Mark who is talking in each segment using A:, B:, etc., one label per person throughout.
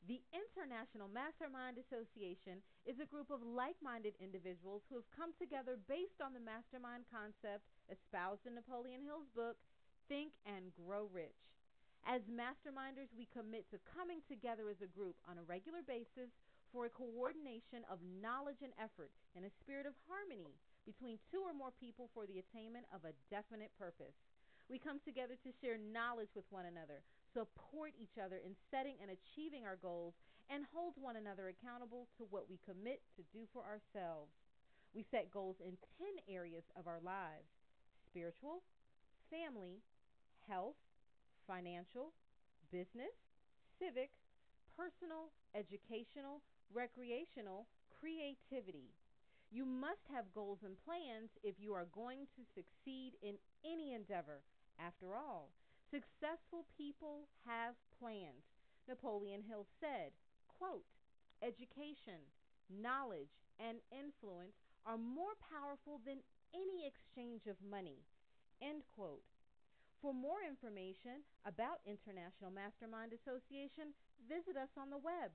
A: The International Mastermind Association is a group of like minded individuals who have come together based on the mastermind concept espoused in Napoleon Hill's book, Think and Grow Rich. As masterminders, we commit to coming together as a group on a regular basis for a coordination of knowledge and effort in a spirit of harmony between two or more people for the attainment of a definite purpose. We come together to share knowledge with one another, support each other in setting and achieving our goals, and hold one another accountable to what we commit to do for ourselves. We set goals in 10 areas of our lives: spiritual, family, health, financial, business, civic, personal, educational, recreational, creativity. You must have goals and plans if you are going to succeed in any endeavor. After all, successful people have plans. Napoleon Hill said, quote, education, knowledge, and influence are more powerful than any exchange of money. End quote. For more information about International Mastermind Association, visit us on the web,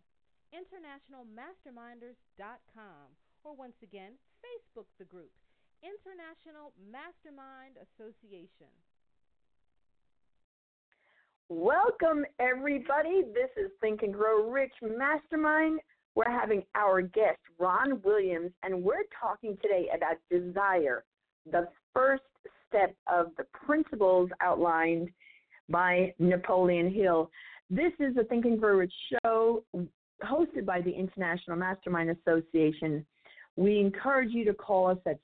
A: internationalmasterminders.com, or once again, Facebook the group, International Mastermind Association.
B: Welcome, everybody. This is Think and Grow Rich Mastermind. We're having our guest, Ron Williams, and we're talking today about desire, the first step of the principles outlined by Napoleon Hill. This is the Think and Grow Rich show hosted by the International Mastermind Association. We encourage you to call us at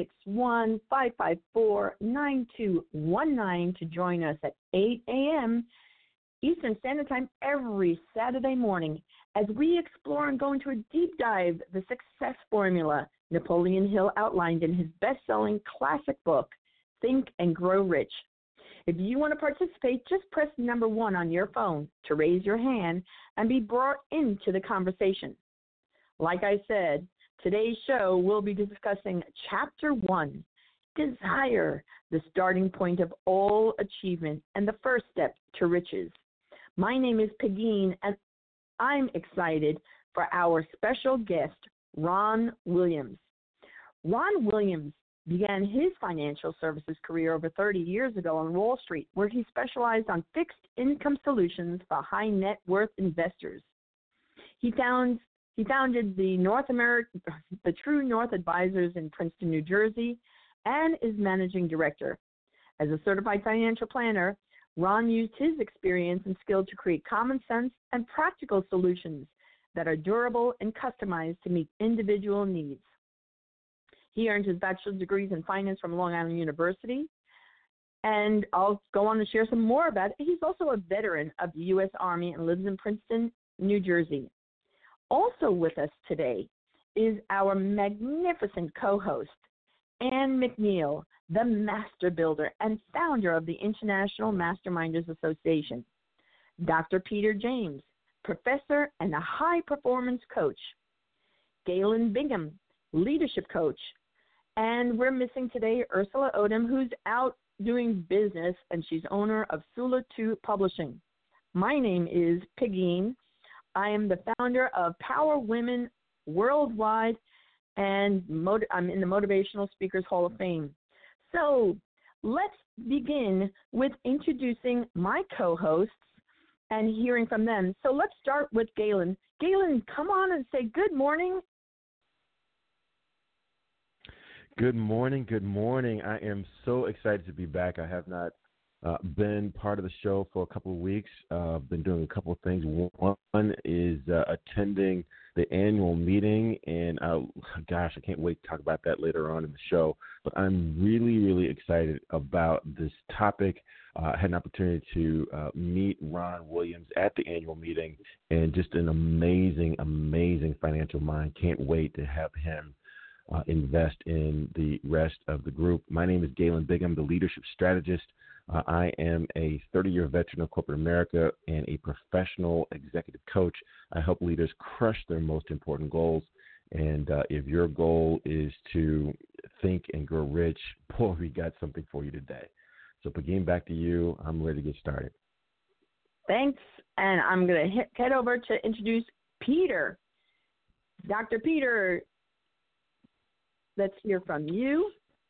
B: 661-554-9219 to join us at 8 a.m. Eastern Standard Time every Saturday morning as we explore and go into a deep dive the success formula Napoleon Hill outlined in his best-selling classic book, Think and Grow Rich. If you want to participate, just press number 1 on your phone to raise your hand and be brought into the conversation. Like I said, today's show will be discussing Chapter 1, Desire, the starting point of all achievement and the first step to riches. My name is Pegeen, and I'm excited for our special guest, Ron Williams. Ron Williams began his financial services career over 30 years ago on Wall Street, where he specialized on fixed income solutions for high net worth investors. He founded the True North Advisors in Princeton, New Jersey, and is managing director. As a certified financial planner, Ron used his experience and skill to create common sense and practical solutions that are durable and customized to meet individual needs. He earned his bachelor's degrees in finance from Long Island University, and I'll go on to share some more about it. He's also a veteran of the U.S. Army and lives in Princeton, New Jersey. Also with us today is our magnificent co-host, Ann McNeil, the master builder and founder of the International Masterminders Association. Dr. Peter James, professor and a high-performance coach. Galen Bingham, leadership coach. And we're missing today Ursula Odom, who's out doing business, and she's owner of Sula 2 Publishing. My name is Pegeen. I am the founder of Power Women Worldwide, and I'm in the Motivational Speakers Hall of Fame. So let's begin with introducing my co-hosts and hearing from them. So let's start with Galen. Galen, come on and say good morning.
C: Good morning. Good morning. I am so excited to be back. I have not been part of the show for a couple of weeks. I've been doing a couple of things. One is attending the annual meeting, and I can't wait to talk about that later on in the show. But I'm really, really excited about this topic. I had an opportunity to meet Ron Williams at the annual meeting, and just an amazing, amazing financial mind. Can't wait to have him invest in the rest of the group. My name is Galen Bingham, the leadership strategist. I am a 30-year veteran of corporate America and a professional executive coach. I help leaders crush their most important goals. And if your goal is to think and grow rich, boy, we got something for you today. So, Pegeen, back to you. I'm ready to get started.
B: Thanks. And I'm going to head over to introduce Peter. Dr. Peter, let's hear from you.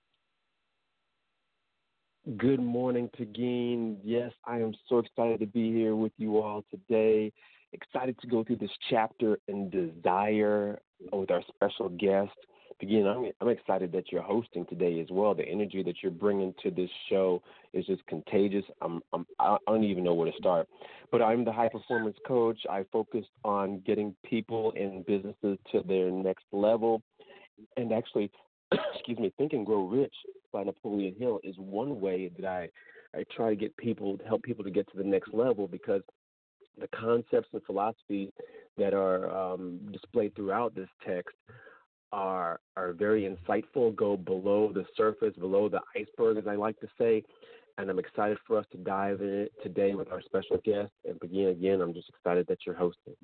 D: Good morning, Pegeen. Yes, I am so excited to be here with you all today. Excited to go through this chapter in desire with our special guest. Pegeen, I'm excited that you're hosting today as well. The energy that you're bringing to this show is just contagious. I don't even know where to start. But I'm the high performance coach. I focus on getting people and businesses to their next level. And actually, Think and Grow Rich by Napoleon Hill is one way that I try to help people to get to the next level, because the concepts and philosophies that are displayed throughout this text are very insightful, go below the surface, below the iceberg, as I like to say. And I'm excited for us to dive in it today with our special guest. And again, I'm just excited that you're hosting.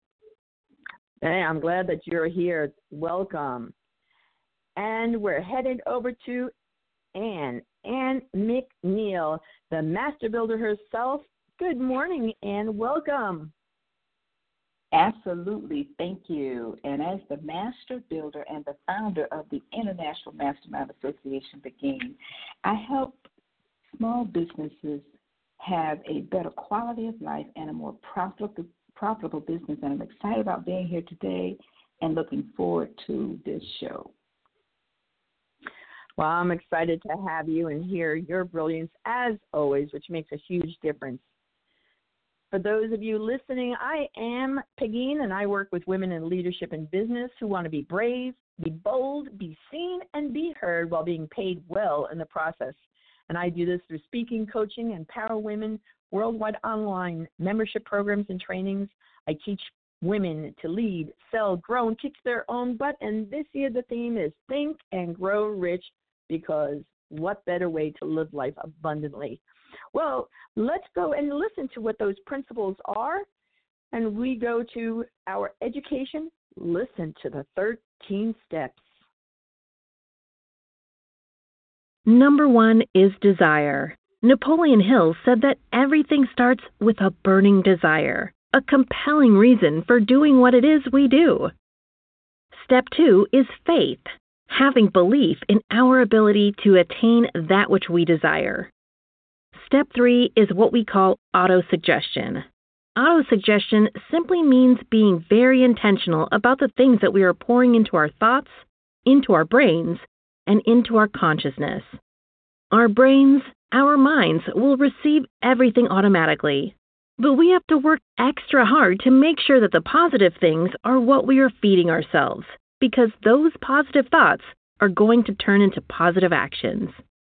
B: Hey, I'm glad that you're here. Welcome. And we're headed over to Ann McNeil, the master builder herself. Good morning, Ann. Welcome.
E: Absolutely. Thank you. And as the master builder and the founder of the International Mastermind Association, Pegeen, I help small businesses have a better quality of life and a more profitable business. And I'm excited about being here today and looking forward to this show.
B: Well, I'm excited to have you and hear your brilliance as always, which makes a huge difference. For those of you listening, I am Pegeen, and I work with women in leadership and business who want to be brave, be bold, be seen, and be heard while being paid well in the process. And I do this through speaking, coaching, empower women, worldwide online membership programs and trainings. I teach women to lead, sell, grow, and kick their own butt. And this year the theme is Think and Grow Rich, because what better way to live life abundantly? Well, let's go and listen to what those principles are. And we go to our education. Listen to the 13 steps.
F: Number 1 is desire. Napoleon Hill said that everything starts with a burning desire, a compelling reason for doing what it is we do. Step 2 is faith, having belief in our ability to attain that which we desire. Step 3 is what we call autosuggestion. Autosuggestion simply means being very intentional about the things that we are pouring into our thoughts, into our brains, and into our consciousness. Our brains, our minds will receive everything automatically, but we have to work extra hard to make sure that the positive things are what we are feeding ourselves, because those positive thoughts are going to turn into positive actions.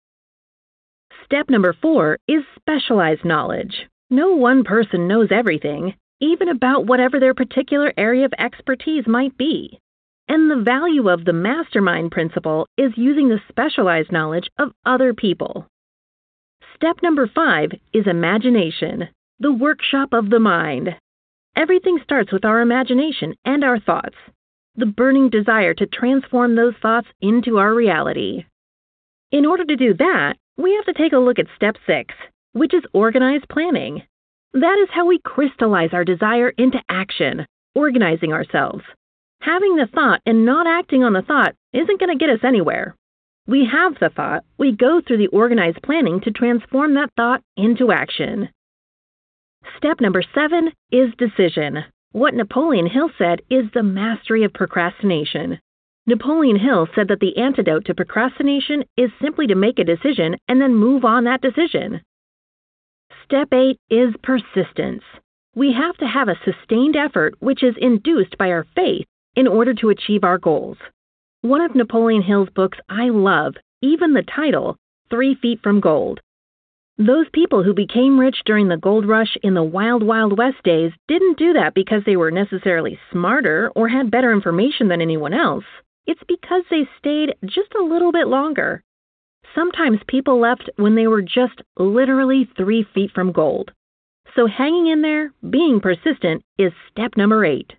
F: Step number 4 is specialized knowledge. No one person knows everything, even about whatever their particular area of expertise might be. And the value of the mastermind principle is using the specialized knowledge of other people. Step number 5 is imagination, the workshop of the mind. Everything starts with our imagination and our thoughts, the burning desire to transform those thoughts into our reality. In order to do that, we have to take a look at step 6, which is organized planning. That is how we crystallize our desire into action, organizing ourselves. Having the thought and not acting on the thought isn't going to get us anywhere. We have the thought, we go through the organized planning to transform that thought into action. Step number 7 is decision. What Napoleon Hill said is the mastery of procrastination. Napoleon Hill said that the antidote to procrastination is simply to make a decision and then move on that decision. Step 8 is persistence. We have to have a sustained effort which is induced by our faith in order to achieve our goals. One of Napoleon Hill's books I love, even the title, 3 Feet from Gold. Those people who became rich during the gold rush in the wild, wild west days didn't do that because they were necessarily smarter or had better information than anyone else. It's because they stayed just a little bit longer. Sometimes people left when they were just literally 3 feet from gold. So hanging in there, being persistent, is step number 8.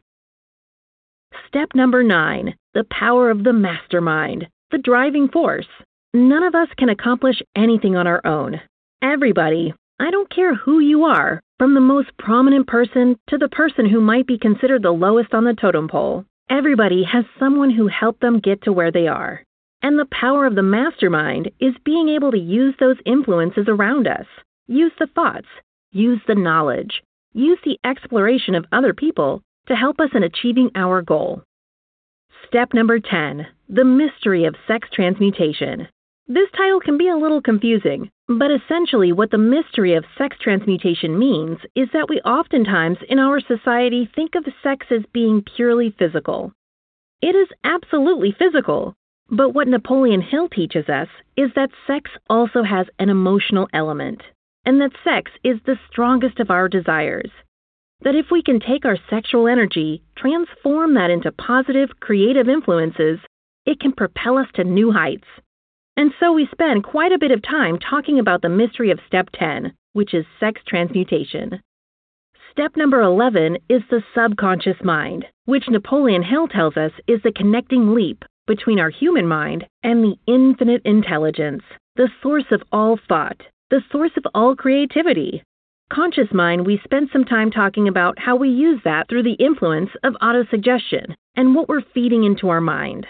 F: Step number 9, the power of the mastermind, the driving force. None of us can accomplish anything on our own. Everybody, I don't care who you are, from the most prominent person to the person who might be considered the lowest on the totem pole. Everybody has someone who helped them get to where they are. And the power of the mastermind is being able to use those influences around us, use the thoughts, use the knowledge, use the exploration of other people to help us in achieving our goal. Step number 10, the mystery of sex transmutation. This title can be a little confusing, but essentially what the mystery of sex transmutation means is that we oftentimes in our society think of sex as being purely physical. It is absolutely physical, but what Napoleon Hill teaches us is that sex also has an emotional element, and that sex is the strongest of our desires. That if we can take our sexual energy, transform that into positive, creative influences, it can propel us to new heights. And so we spend quite a bit of time talking about the mystery of Step 10, which is sex transmutation. Step number 11 is the subconscious mind, which Napoleon Hill tells us is the connecting leap between our human mind and the infinite intelligence, the source of all thought, the source of all creativity. Conscious mind, we spent some time talking about how we use that through the influence of autosuggestion and what we're feeding into our mind.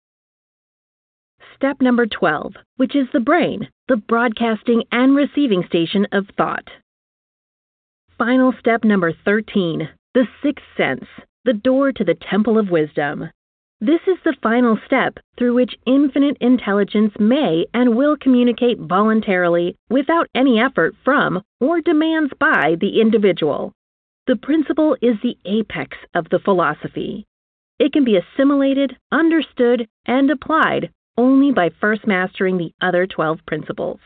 F: Step number 12, which is the brain, the broadcasting and receiving station of thought. Final step number 13, the sixth sense, the door to the temple of wisdom. This is the final step through which infinite intelligence may and will communicate voluntarily without any effort from or demands by the individual. The principle is the apex of the philosophy. It can be assimilated, understood, and applied only by first mastering the other 12 principles.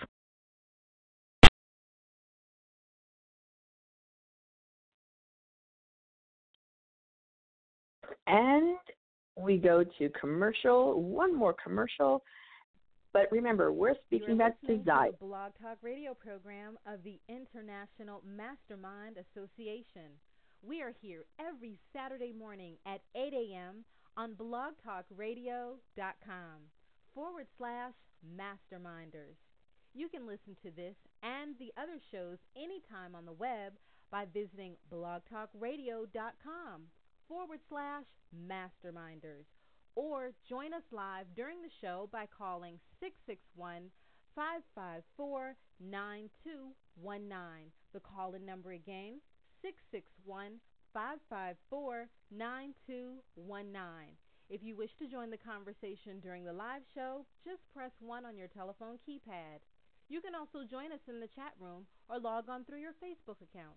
B: And we go to commercial, one more commercial. But remember, we're speaking about desire.
A: To the Blog Talk Radio program of the International Mastermind Association. We are here every Saturday morning at 8 a.m. on blogtalkradio.com/masterminders. You can listen to this and the other shows anytime on the web by visiting blogtalkradio.com/masterminders. Or join us live during the show by calling 661-554-9219. The call-in number again, 661-554-9219. If you wish to join the conversation during the live show, just press 1 on your telephone keypad. You can also join us in the chat room or log on through your Facebook account.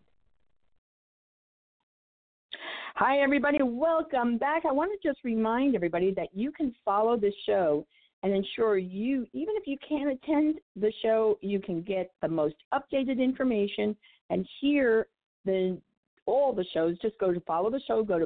B: Hi, everybody. Welcome back. I want to just remind everybody that you can follow the show and ensure you, even if you can't attend the show, you can get the most updated information and hear all the shows. Just go to follow the show, go to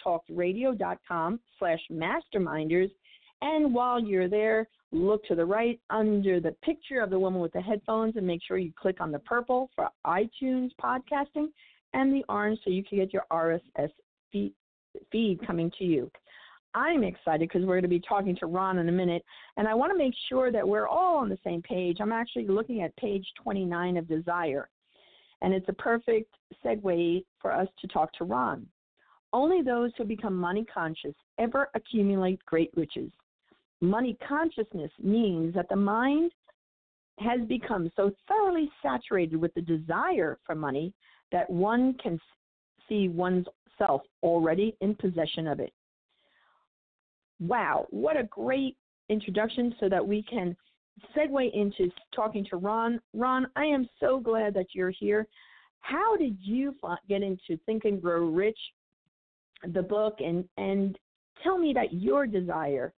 B: blogtalkradio.com/masterminders. And while you're there, look to the right under the picture of the woman with the headphones and make sure you click on the purple for iTunes podcasting and the orange so you can get your RSS feed coming to you. I'm excited because we're going to be talking to Ron in a minute, and I want to make sure that we're all on the same page. I'm actually looking at page 29 of Desire, and it's a perfect segue for us to talk to Ron. Only those who become money conscious ever accumulate great riches. Money consciousness means that the mind has become so thoroughly saturated with the desire for money that one can see one's self already in possession of it. Wow, what a great introduction so that we can segue into talking to Ron. Ron, I am so glad that you're here. How did you get into Think and Grow Rich, the book, and tell me about your desire?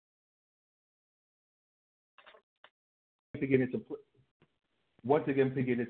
G: Once again,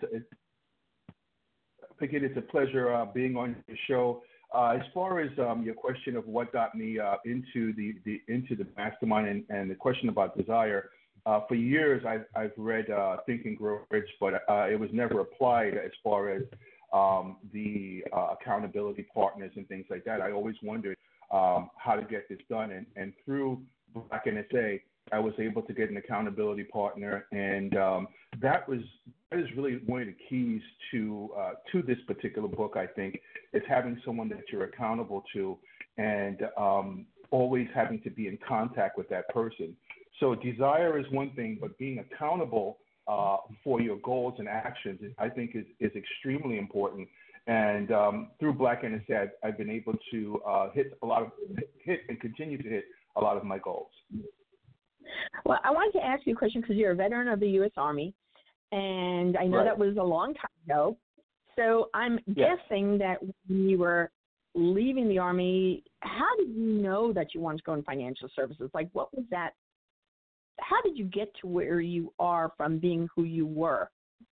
G: Piggin, it's a pleasure being on your show. As far as your question of what got me into the mastermind and the question about desire, for years I've read Think and Grow Rich, but it was never applied as far as the accountability partners and things like that. I always wondered how to get this done, and through Black NSA, I was able to get an accountability partner, and that is really one of the keys to this particular book. I think is having someone that you're accountable to, and always having to be in contact with that person. So desire is one thing, but being accountable for your goals and actions, I think, is extremely important. And through Black NSA, I've been able to hit and continue to hit a lot of my goals.
B: Well, I wanted to ask you a question because you're a veteran of the U.S. Army, and I know
G: Right.
B: that was a long time ago. So I'm guessing that when you were leaving the Army, how did you know that you wanted to go in financial services? Like, what was that? How did you get to where you are from being who you were?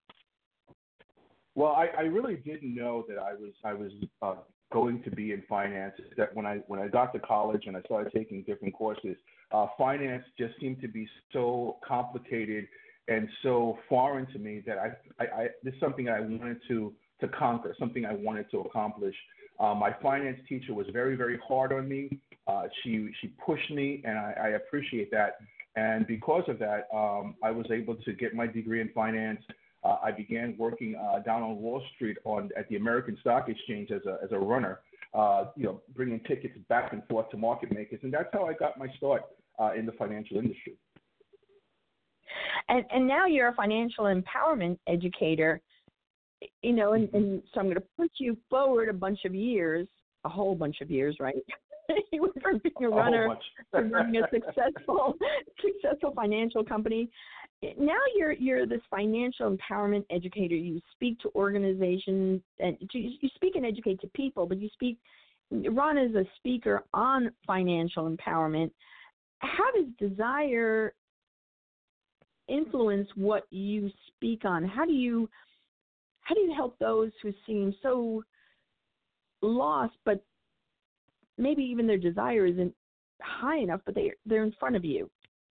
G: Well, I really didn't know that I was going to be in finance. That when I got to college and I started taking different courses, finance just seemed to be so complicated and so foreign to me that I this is something I wanted to conquer, something I wanted to accomplish. My finance teacher was very, very hard on me. She pushed me, and I appreciate that. And because of that, I was able to get my degree in finance. I began working down on Wall Street at the American Stock Exchange as a runner, bringing tickets back and forth to market makers, and that's how I got my start in the financial industry.
B: And now you're a financial empowerment educator, and so I'm going to put you forward a whole bunch of years, right? You went from being a runner to running a successful financial company. Now you're this financial empowerment educator. You speak to organizations, and you speak and educate to people, but Ron is a speaker on financial empowerment. How does desire influence what you speak on? How do you help those who seem so lost, but maybe even their desire isn't high enough, but they're in front of you?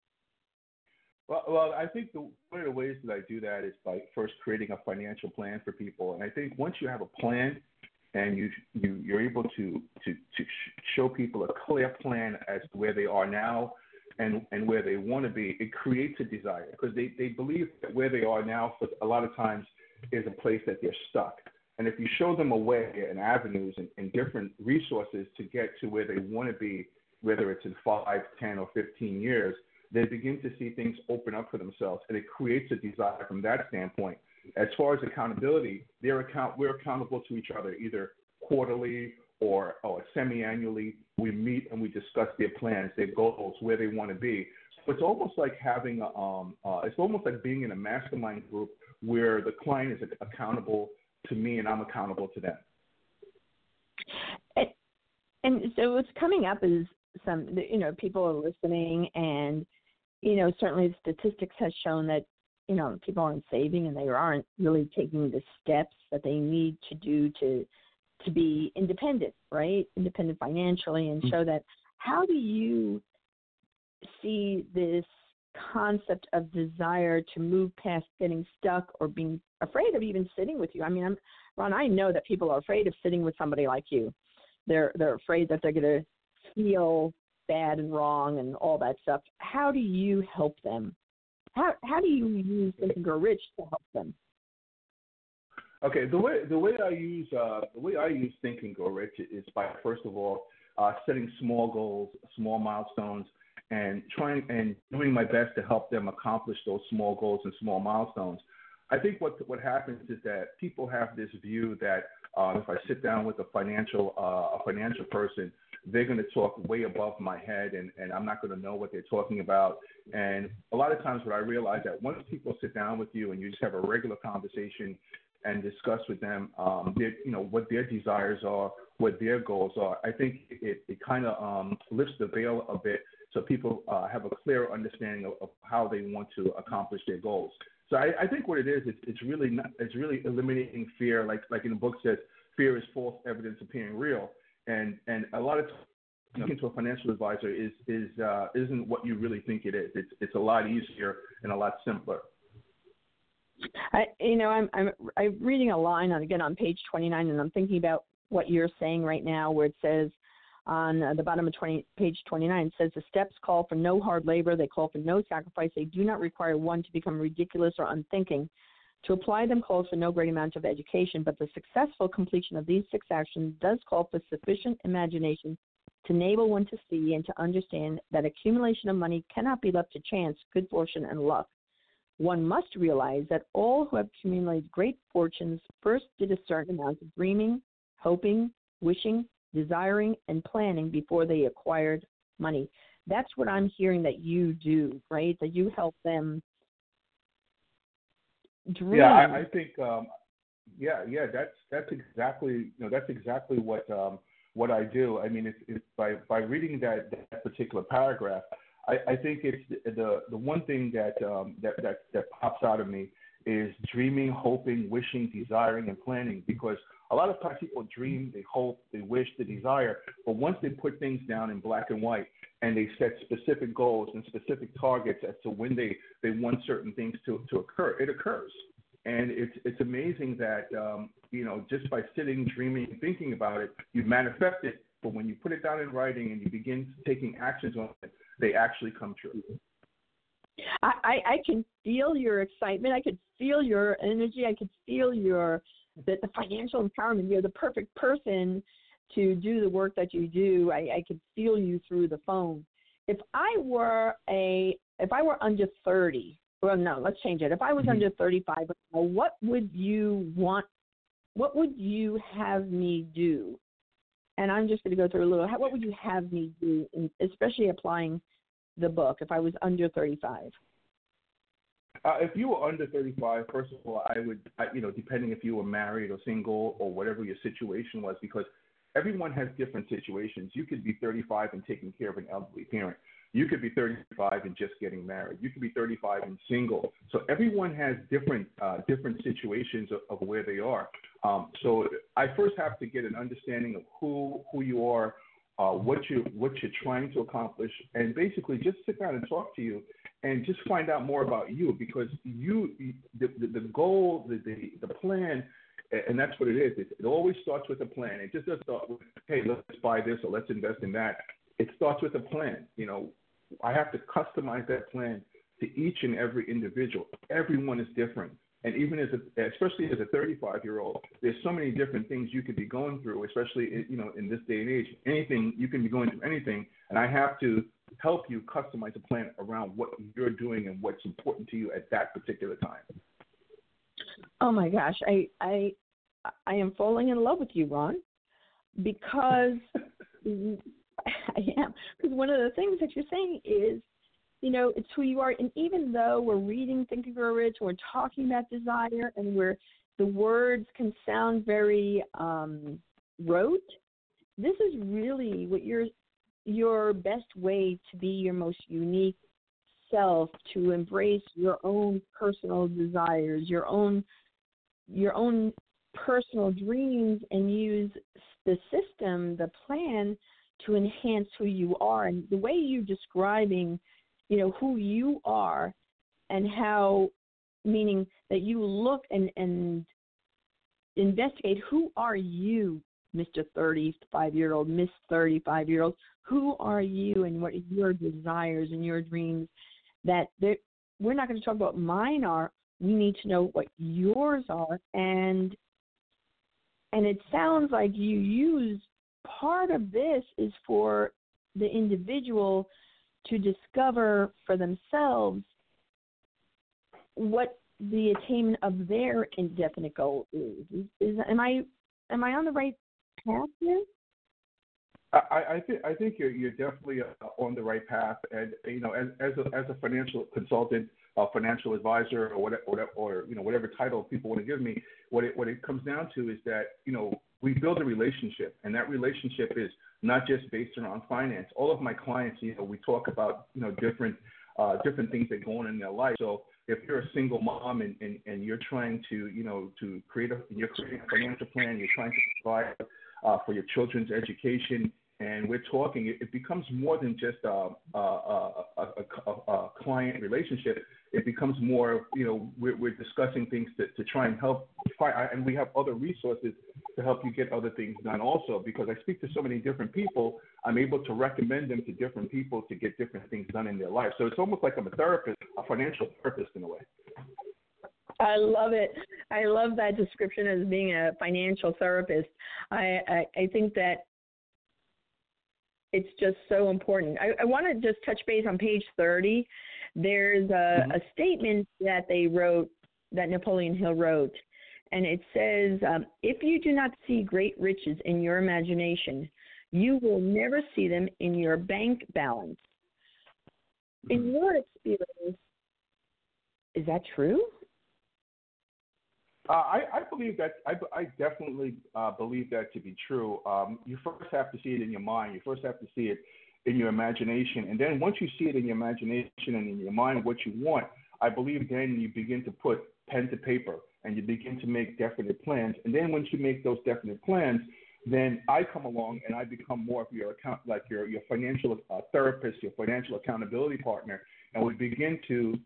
G: Well, I think one of the ways that I do that is by first creating a financial plan for people. And I think once you have a plan and you're able to show people a clear plan as to where they are now and where they want to be, it creates a desire, because they believe that where they are now for a lot of times is a place that they're stuck. And if you show them a way and avenues and different resources to get to where they want to be, whether it's in 5, 10, or 15 years, they begin to see things open up for themselves, and it creates a desire from that standpoint. As far as accountability, we're accountable to each other, either quarterly or semi-annually. We meet and we discuss their plans, their goals, where they want to be. So it's almost like having it's almost like being in a mastermind group where the client is accountable to me and I'm accountable to them.
B: And so what's coming up is people are listening, and certainly the statistics has shown that people aren't saving and they aren't really taking the steps that they need to do to be independent, right? Independent financially, and show that. How do you see this concept of desire to move past getting stuck or being afraid of even sitting with you? I mean, Ron, I know that people are afraid of sitting with somebody like you. They're afraid that they're going to feel bad and wrong and all that stuff. How do you help them? How do you use Think and Grow Rich to help them?
G: Okay, the way I use Think and Grow Rich is by, first of all, setting small goals, small milestones, and trying and doing my best to help them accomplish those small goals and small milestones. I think what happens is that people have this view that if I sit down with a financial person, they're going to talk way above my head, and I'm not going to know what they're talking about. And a lot of times what I realize that once people sit down with you and you just have a regular conversation and discuss with them what their desires are, what their goals are, I think it kind of lifts the veil a bit so people have a clearer understanding of how they want to accomplish their goals. So I think what it is, it's really eliminating fear. Like in the book says, fear is false evidence appearing real. And a lot of times, talking to a financial advisor isn't what you really think it is. It's a lot easier and a lot simpler.
B: I'm reading a line on page 29, and I'm thinking about what you're saying right now, where it says on the bottom of page 29, it says the steps call for no hard labor. They call for no sacrifice. They do not require one to become ridiculous or unthinking. To apply them calls for no great amount of education, but the successful completion of these 6 actions does call for sufficient imagination to enable one to see and to understand that accumulation of money cannot be left to chance, good fortune, and luck. One must realize that all who have accumulated great fortunes first did a certain amount of dreaming, hoping, wishing, desiring, and planning before they acquired money. That's what I'm hearing that you do, right? That you help them dream.
G: Yeah, I think, that's exactly, that's exactly what I do. I mean, it's by reading that particular paragraph, I think it's the one thing that pops out of me is dreaming, hoping, wishing, desiring, and planning. Because a lot of times people dream, they hope, they wish, they desire, but once they put things down in black and white and they set specific goals and specific targets as to when they want certain things to occur, it occurs. And it's amazing that just by sitting, dreaming, and thinking about it, you manifest it. But when you put it down in writing and you begin taking actions on it, they actually come true.
B: I can feel your excitement. I could feel your energy. I could feel the financial empowerment. You're the perfect person to do the work that you do. I could feel you through the phone. If I were under 30, well, no, let's change it. If I was under 35, what would you want? What would you have me do? And I'm just going to go through a little. What would you have me do, especially applying the book, if I was under 35?
G: If you were under 35, first of all, I would, depending if you were married or single or whatever your situation was, because everyone has different situations. You could be 35 and taking care of an elderly parent. You could be 35 and just getting married. You could be 35 and single. So everyone has different situations of where they are. So I first have to get an understanding of who you are, what you're trying to accomplish, and basically just sit down and talk to you and just find out more about you, because the goal, the plan, and that's what it is. It always starts with a plan. It just doesn't start with, hey, let's buy this or let's invest in that. It starts with a plan. I have to customize that plan to each and every individual. Everyone is different. And even especially as a 35-year-old, there's so many different things you could be going through, especially, in this day and age. Anything, you can be going through anything. And I have to help you customize a plan around what you're doing and what's important to you at that particular time.
B: Oh my gosh. I am falling in love with you, Ron, because I am. Because one of the things that you're saying is, it's who you are. And even though we're reading Think and Grow Rich, we're talking about desire, and the words can sound very rote, this is really what your best way to be your most unique self, to embrace your own personal desires, your own personal dreams, and use the system, the plan, to enhance who you are. And the way you're describing who you are, and how, meaning that you look and investigate, who are you, Mr. 35-year-old, Miss 35-year-old, who are you, and what are your desires and your dreams, that we're not going to talk about mine are. We need to know what yours are. And it sounds like you use part of this is for the individual to discover for themselves what the attainment of their indefinite goal is. Am I on the right path here?
G: I think you're definitely on the right path, and as a financial consultant, financial advisor, or whatever title people want to give me, what it comes down to is that we build a relationship, and that relationship is not just based around finance. All of my clients, we talk about different things that go on in their life. So if you're a single mom and you're trying to creating a financial plan, you're trying to provide for your children's education, and we're talking, it becomes more than just a client relationship. It becomes more, we're discussing things to try and help find, and we have other resources to help you get other things done also. Because I speak to so many different people, I'm able to recommend them to different people to get different things done in their life. So it's almost like I'm a therapist, a financial therapist in a way.
B: I love it. I love that description as being a financial therapist. I think that it's just so important. I want to just touch base on page 30. There's a statement that they wrote, that Napoleon Hill wrote, and it says, if you do not see great riches in your imagination, you will never see them in your bank balance. In your experience, is that true?
G: I believe that. I definitely believe that to be true. You first have to see it in your mind. You first have to see it in your imagination, and then once you see it in your imagination and in your mind what you want, I believe then you begin to put pen to paper and you begin to make definite plans. And then once you make those definite plans, then I come along and I become more of your your financial therapist, your financial accountability partner, and we begin to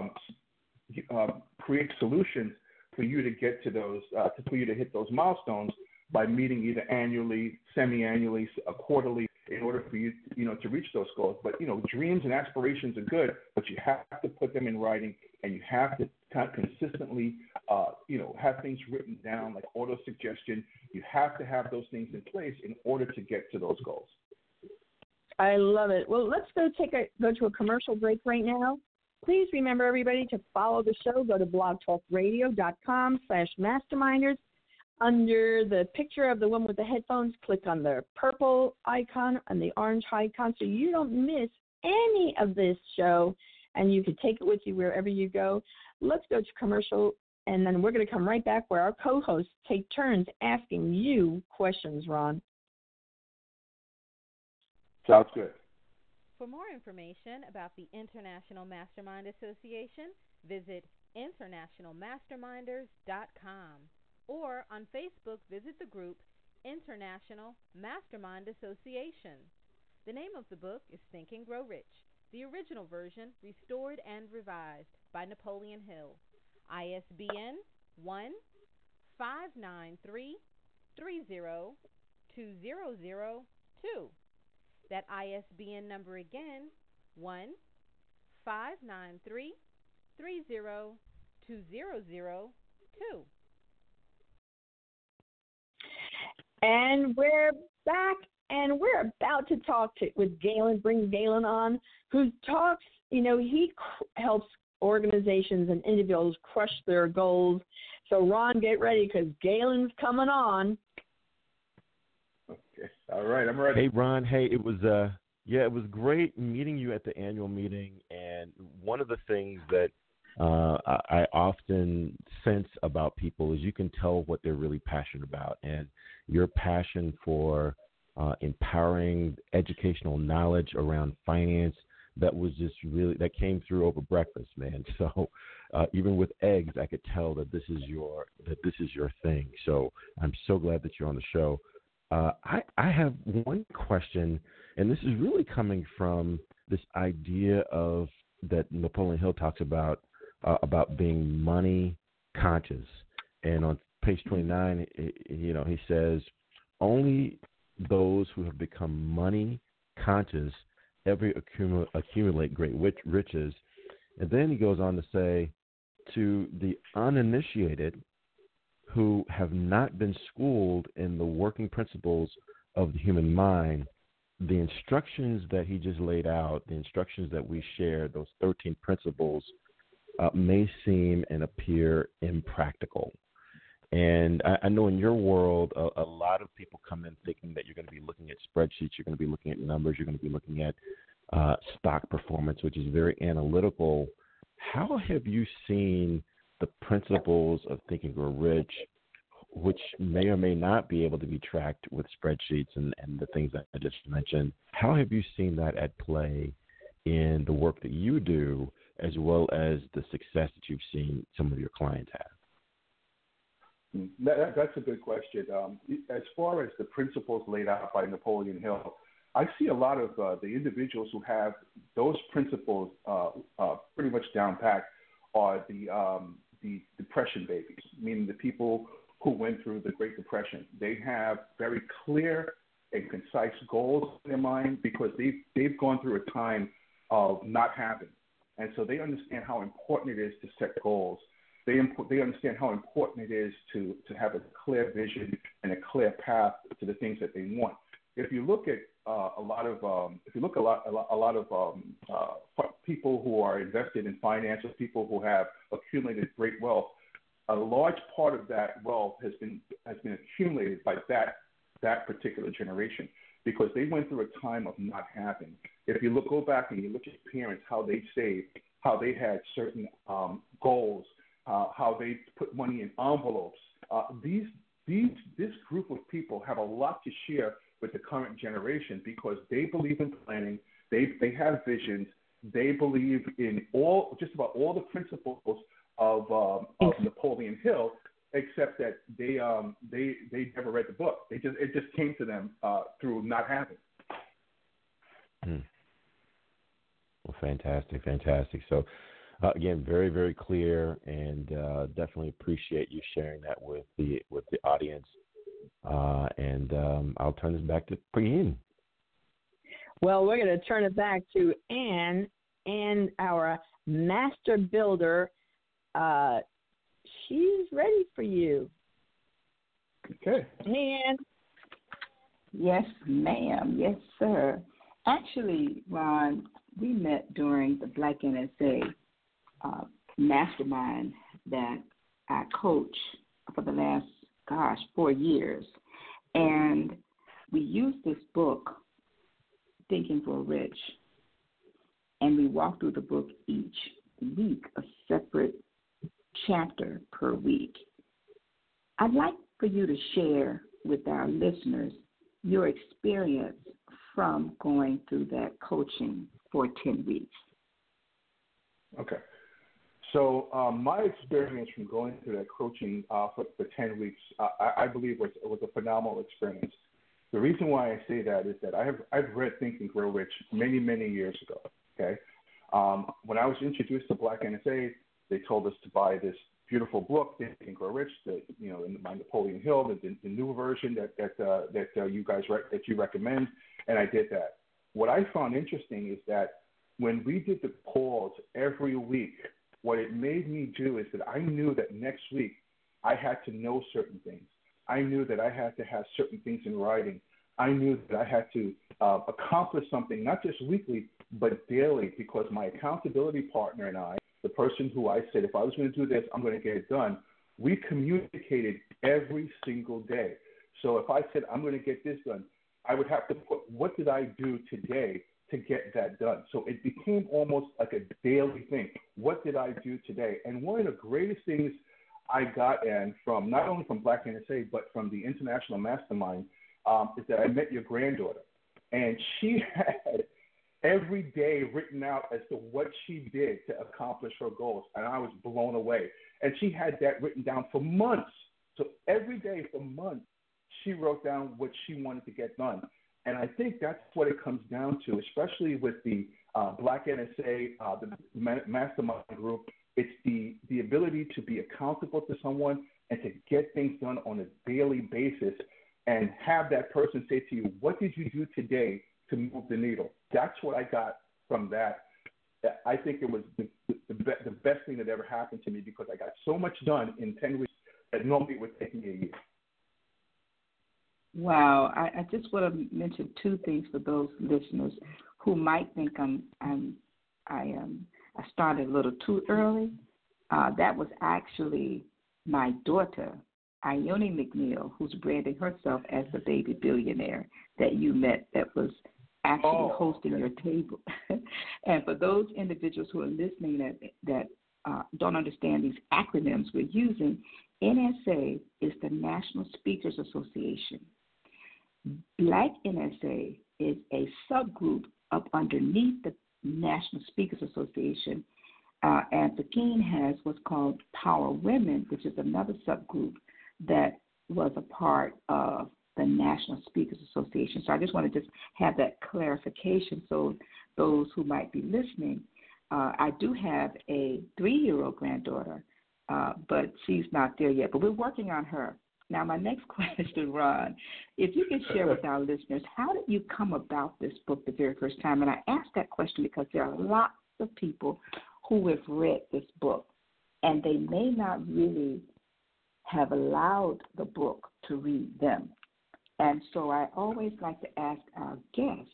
G: create solutions for you to get to those, for you to hit those milestones by meeting either annually, semi-annually, quarterly, in order for you, to reach those goals. But, dreams and aspirations are good, but you have to put them in writing, and you have to consistently, have things written down like auto-suggestion. You have to have those things in place in order to get to those goals.
B: I love it. Well, let's go to a commercial break right now. Please remember, everybody, to follow the show. Go to blogtalkradio.com/masterminders. Under the picture of the woman with the headphones, click on the purple icon and the orange icon so you don't miss any of this show, and you can take it with you wherever you go. Let's go to commercial, and then we're going to come right back where our co-hosts take turns asking you questions, Ron.
G: Sounds good.
A: For more information about the International Mastermind Association, visit internationalmasterminders.com. Or on Facebook, visit the group International Mastermind Association. The name of the book is Think and Grow Rich, the original version restored and revised by Napoleon Hill. ISBN 1-593-30-2002. That ISBN number again, 1-593-30-2002.
B: And we're back, and we're about to talk with Galen, bring Galen on, who talks, he helps organizations and individuals crush their goals. So, Ron, get ready because Galen's coming on.
G: Okay. All right, I'm ready.
C: Hey, Ron. Hey, it was great meeting you at the annual meeting. And one of the things that I often sense about people is you can tell what they're really passionate about. And your passion for empowering educational knowledge around finance, that came through over breakfast, man. So even with eggs, I could tell that this is your thing. So I'm so glad that you're on the show. I have one question, and this is really coming from this idea of that Napoleon Hill talks about being money conscious. And on page 29, he says, only those who have become money conscious ever accumulate great riches. And then he goes on to say, to the uninitiated who have not been schooled in the working principles of the human mind, the instructions that he just laid out, the instructions that we shared, those 13 principles, may seem and appear impractical. And I know in your world, a lot of people come in thinking that you're going to be looking at spreadsheets, you're going to be looking at numbers, you're going to be looking at stock performance, which is very analytical. How have you seen the principles of Think and Grow Rich, which may or may not be able to be tracked with spreadsheets and the things that I just mentioned, how have you seen that at play in the work that you do, as well as the success that you've seen some of your clients have?
G: That's a good question. As far as the principles laid out by Napoleon Hill, I see a lot of the individuals who have those principles pretty much down packed are the depression babies, meaning the people who went through the Great Depression. They have very clear and concise goals in their mind because they've gone through a time of not having. And so they understand how important it is to set goals. they understand how important it is to have a clear vision and a clear path to the things that they want. If you look at a lot of people who are invested in finance, or people who have accumulated great wealth, a large part of that wealth has been accumulated by that particular generation, because they went through a time of not having. If you go back and you look at parents, how they saved, how they had certain goals, how they put money in envelopes. This group of people have a lot to share with the current generation, because they believe in planning, they have visions, they believe in just about all the principles of Napoleon Hill, except that they never read the book. It just came to them through not having.
C: Well, fantastic. So, again, very, very clear, and definitely appreciate you sharing that with the audience. And I'll turn this back to Pegeen.
B: Well, we're going to turn it back to Ann, our master builder. She's ready for you.
G: Okay.
B: Hey, Ann.
E: Yes, ma'am. Yes, sir. Actually, Ron, we met during the Black NSA mastermind that I coach for the last, 4 years. And we used this book, Think and Grow Rich, and we walked through the book each week, a separate chapter per week. I'd like for you to share with our listeners your experience from going through that coaching for 10 weeks.
G: Okay. So my experience from going through that coaching for 10 weeks, I believe was a phenomenal experience. The reason why I say that is that I've read Think and Grow Rich many, many years ago. Okay, when I was introduced to Black NSA, they told us to buy this beautiful book, Think and Grow Rich, by Napoleon Hill, the new version that you recommend, and I did that. What I found interesting is that when we did the calls every week, what it made me do is that I knew that next week I had to know certain things. I knew that I had to have certain things in writing. I knew that I had to accomplish something, not just weekly, but daily, because my accountability partner and I, the person who I said, if I was going to do this, I'm going to get it done, we communicated every single day. So if I said, I'm going to get this done, I would have to put, what did I do today to get that done? So it became almost like a daily thing. What did I do today? And one of the greatest things I got from not only from Black NSA, but from the International Mastermind, is that I met your granddaughter. And she had every day written out as to what she did to accomplish her goals. And I was blown away. And she had that written down for months. So every day for months, she wrote down what she wanted to get done. And I think that's what it comes down to, especially with the Black NSA, the mastermind group. It's the ability to be accountable to someone and to get things done on a daily basis and have that person say to you, what did you do today to move the needle? That's what I got from that. I think it was the best thing that ever happened to me, because I got so much done in 10 weeks that normally it would take me a year.
E: Wow, I just want to mention two things for those listeners who might think I started a little too early. That was actually my daughter, Ione McNeil, who's branding herself as the baby billionaire that you met, that was actually hosting your table. And for those individuals who are listening that don't understand these acronyms we're using, NSA is the National Speakers Association. Black NSA is a subgroup up underneath the National Speakers Association, and Pegeen has what's called Power Women, which is another subgroup that was a part of the National Speakers Association. So I just want to just have that clarification so those who might be listening. I do have a 3-year-old granddaughter, but she's not there yet, but we're working on her. Now, my next question, Ron, if you could share with our listeners, how did you come about this book the very first time? And I ask that question because there are lots of people who have read this book, and they may not really have allowed the book to read them. And so I always like to ask our guests,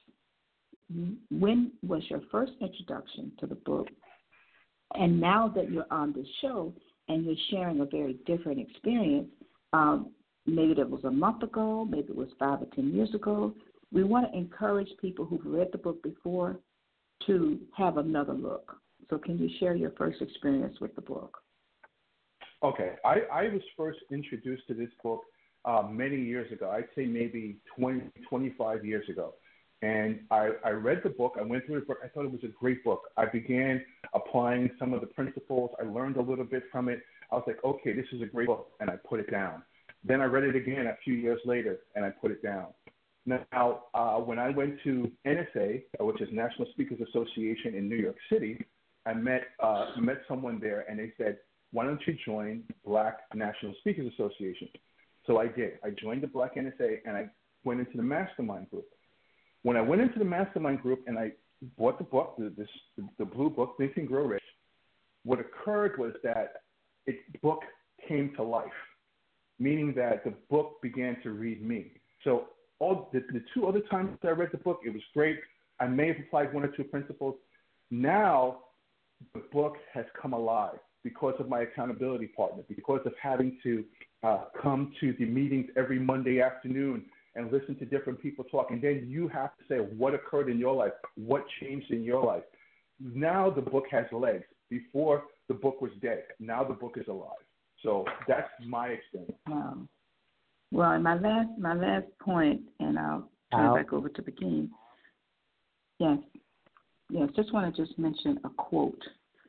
E: when was your first introduction to the book? And now that you're on the show and you're sharing a very different experience, maybe it was a month ago, maybe it was 5 or 10 years ago, we want to encourage people who've read the book before to have another look. So can you share your first experience with the book?
G: Okay. I was first introduced to this book many years ago. I'd say maybe 20, 25 years ago. And I read the book. I went through the book. I thought it was a great book. I began applying some of the principles. I learned a little bit from it. I was like, okay, this is a great book, and I put it down. Then I read it again a few years later, and I put it down. Now, when I went to NSA, which is National Speakers Association in New York City, I met someone there, and they said, why don't you join Black National Speakers Association? So I did. I joined the Black NSA, and I went into the mastermind group. When I went into the mastermind group and I bought the book, the blue book, Think and Grow Rich, what occurred was that the book came to life, meaning that the book began to read me. So all the 2 other times I read the book, it was great. I may have applied 1 or 2 principles. Now the book has come alive because of my accountability partner, because of having to come to the meetings every Monday afternoon and listen to different people talk. And then you have to say what occurred in your life, what changed in your life. Now the book has legs. Before, the book was dead. Now the book is alive. So that's my experience.
E: Well, and my last point, and I'll turn it back over to Begin. Yes, just want to mention a quote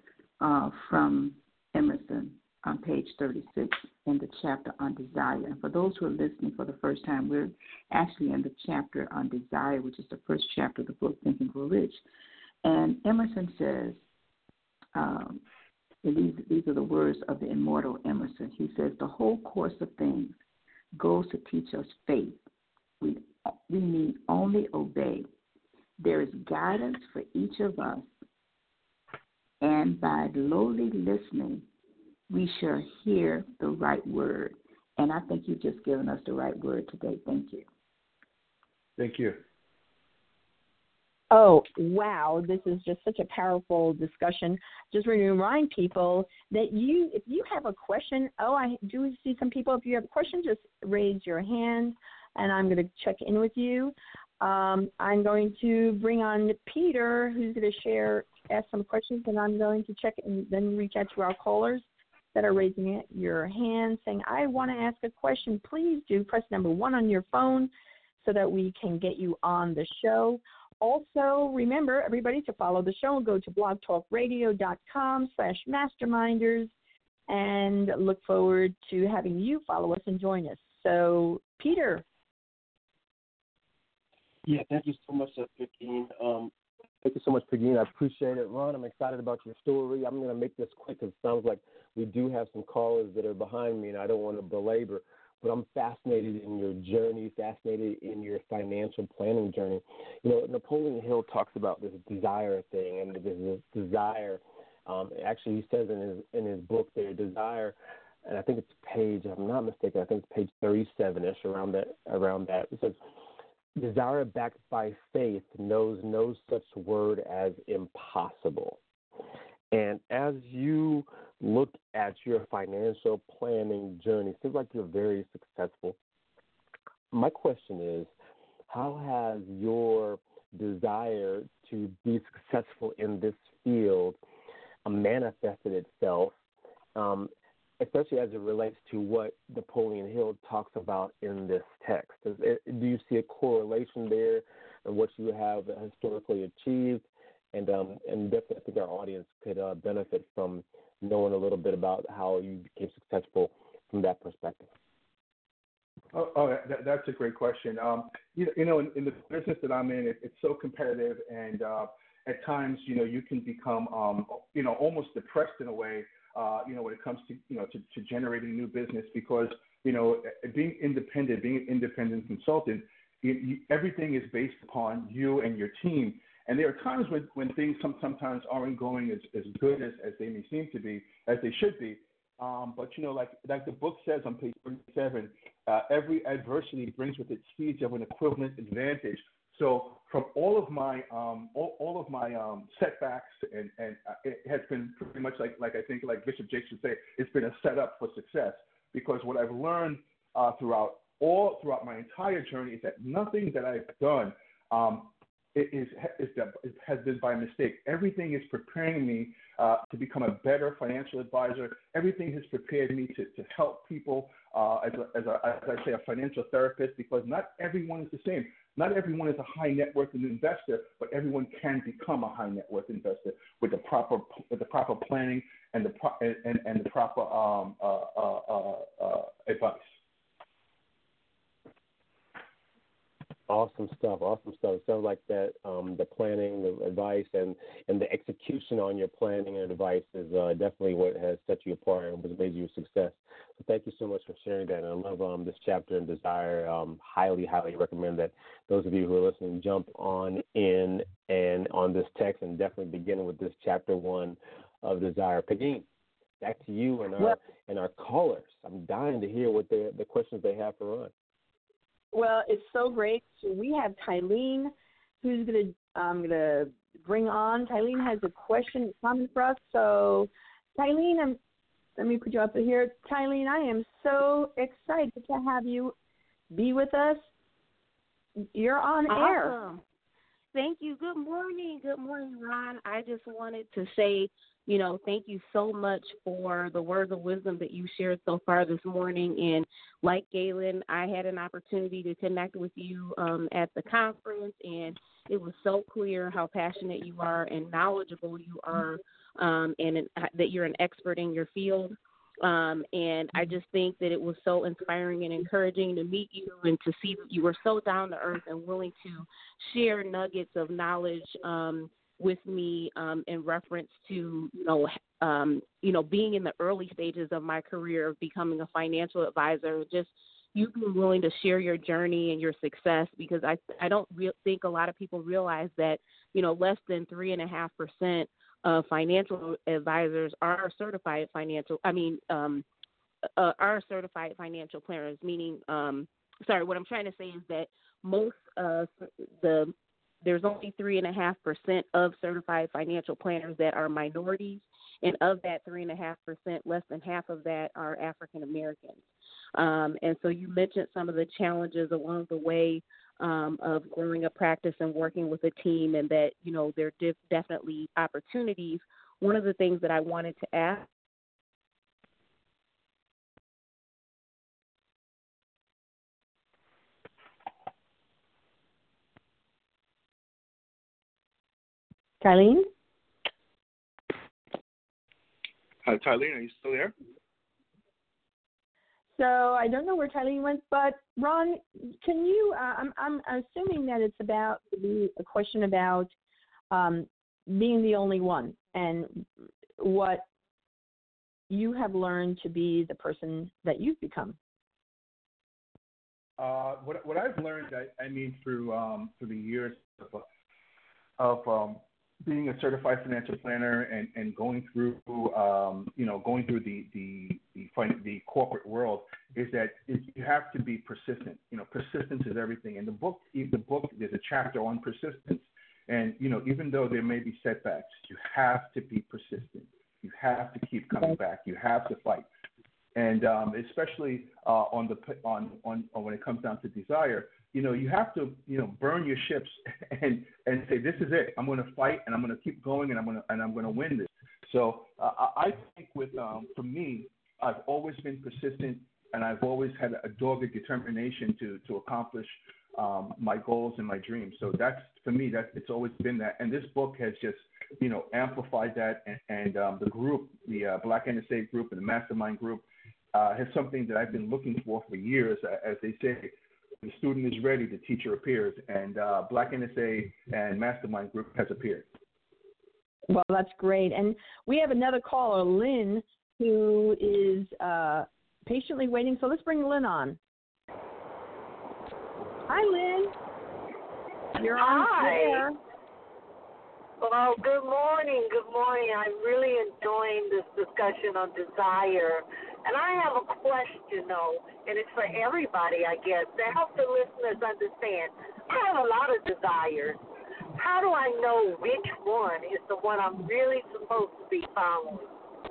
E: from Emerson on page 36 in the chapter on desire. And for those who are listening for the first time, we're actually in the chapter on desire, which is the first chapter of the book, Think and Grow Rich. And Emerson says, these are the words of the immortal Emerson. He says, the whole course of things goes to teach us faith. We need only obey. There is guidance for each of us, and by lowly listening, we shall hear the right word. And I think you've just given us the right word today. Thank you.
G: Thank you.
B: Oh, wow. This is just such a powerful discussion. Just want to remind people that if you have a question, I do see some people. If you have a question, just raise your hand, and I'm going to check in with you. I'm going to bring on Peter, who's going to ask some questions, and I'm going to check and then reach out to our callers that are raising your hand saying, I want to ask a question. Please do press number 1 on your phone so that we can get you on the show. Also, remember, everybody, to follow the show and go to blogtalkradio.com/masterminders and look forward to having you follow us and join us. So, Peter.
D: Yeah, thank you so much, Pegeen. Thank you so much, Pegeen. I appreciate it. Ron, I'm excited about your story. I'm going to make this quick because it sounds like we do have some callers that are behind me, and I don't want to belabor. But I'm fascinated in your journey, fascinated in your financial planning journey. You know, Napoleon Hill talks about this desire thing, and this desire. Actually, he says in his book there, desire, and I think it's page, if I'm not mistaken, I think it's page 37-ish, around that. It says, desire backed by faith knows no such word as impossible. And as you look at your financial planning journey, it seems like you're very successful. My question is, how has your desire to be successful in this field manifested itself, especially as it relates to what Napoleon Hill talks about in this text? Do you see a correlation there in what you have historically achieved? And definitely I think our audience could benefit from knowing a little bit about how you became successful from that perspective.
G: That's a great question. In the business that I'm in, it's so competitive, and at times, you can become, almost depressed in a way, when it comes to generating new business, because, being an independent consultant, everything is based upon you and your team. And there are times when things sometimes aren't going as good as they may seem to be, as they should be. But like the book says on page 37, every adversity brings with it seeds of an equivalent advantage. So from all of my setbacks, and it has been pretty much like I think like Bishop Jakes would say, it's been a setup for success. Because what I've learned throughout my entire journey is that nothing that I've done it has been by mistake. Everything is preparing me to become a better financial advisor. Everything has prepared me to help people as I say, a financial therapist, because not everyone is the same. Not everyone is a high net worth investor, but everyone can become a high net worth investor with the proper planning and the proper advice.
D: Awesome stuff. It sounds like that the planning, the advice, and the execution on your planning and advice is definitely what has set you apart and has made you a success. So thank you so much for sharing that. And I love this chapter in Desire. Highly recommend that those of you who are listening jump on in and on this text and definitely begin with this chapter 1 of Desire. Pegeen, back to you and our callers. I'm dying to hear what the questions they have for Ron.
B: Well, it's so great. So we have Tylene, who's going to bring on. Tylene has a question coming for us. So, Tylene, let me put you up here. Tylene, I am so excited to have you be with us. You're on air.
H: Thank you. Good morning, Ron. I just wanted to say, thank you so much for the words of wisdom that you shared so far this morning. And like Galen, I had an opportunity to connect with you at the conference, and it was so clear how passionate you are and knowledgeable you are, and that you're an expert in your field. And I just think that it was so inspiring and encouraging to meet you and to see that you were so down to earth and willing to share nuggets of knowledge with me in reference to, being in the early stages of my career of becoming a financial advisor. Just you being willing to share your journey and your success, because I don't think a lot of people realize that, less than 3.5% of financial advisors are certified financial planners, meaning, what I'm trying to say is that most there's only 3.5% of certified financial planners that are minorities, and of that 3.5%, less than half of that are African Americans. And so you mentioned some of the challenges along the way of growing a practice and working with a team, and that, there are definitely opportunities. One of the things that I wanted to ask
B: Tylene?
G: Hi, Tylene, are you still there?
B: So I don't know where Tylene went, but Ron, can you? I'm assuming that it's about a question about being the only one and what you have learned to be the person that you've become.
G: What I've learned, through the years of being a certified financial planner and going through the corporate world, is that you have to be persistent. Persistence is everything. In the book, there's a chapter on persistence. And, even though there may be setbacks, you have to be persistent. You have to keep coming back. You have to fight. And especially on when it comes down to desire, you have to, burn your ships and say, this is it. I'm going to fight, and I'm going to keep going, and I'm going to win this. So I think for me, I've always been persistent, and I've always had a dogged determination to accomplish my goals and my dreams. So for me, it's always been that. And this book has just, amplified that. And the group, the Black NSA group and the Mastermind group, has something that I've been looking for years. As they say, the student is ready, the teacher appears, and Black NSA and Mastermind Group has appeared.
B: Well, that's great. And we have another caller, Lynn, who is patiently waiting. So let's bring Lynn on. Hi, Lynn. You're on air.
I: Well, good morning. Good morning. I'm really enjoying this discussion on desire. And I have a question, though, and it's for everybody, I guess, to help the listeners understand. I have a lot of desires. How do I know which one is the one I'm really supposed to be following?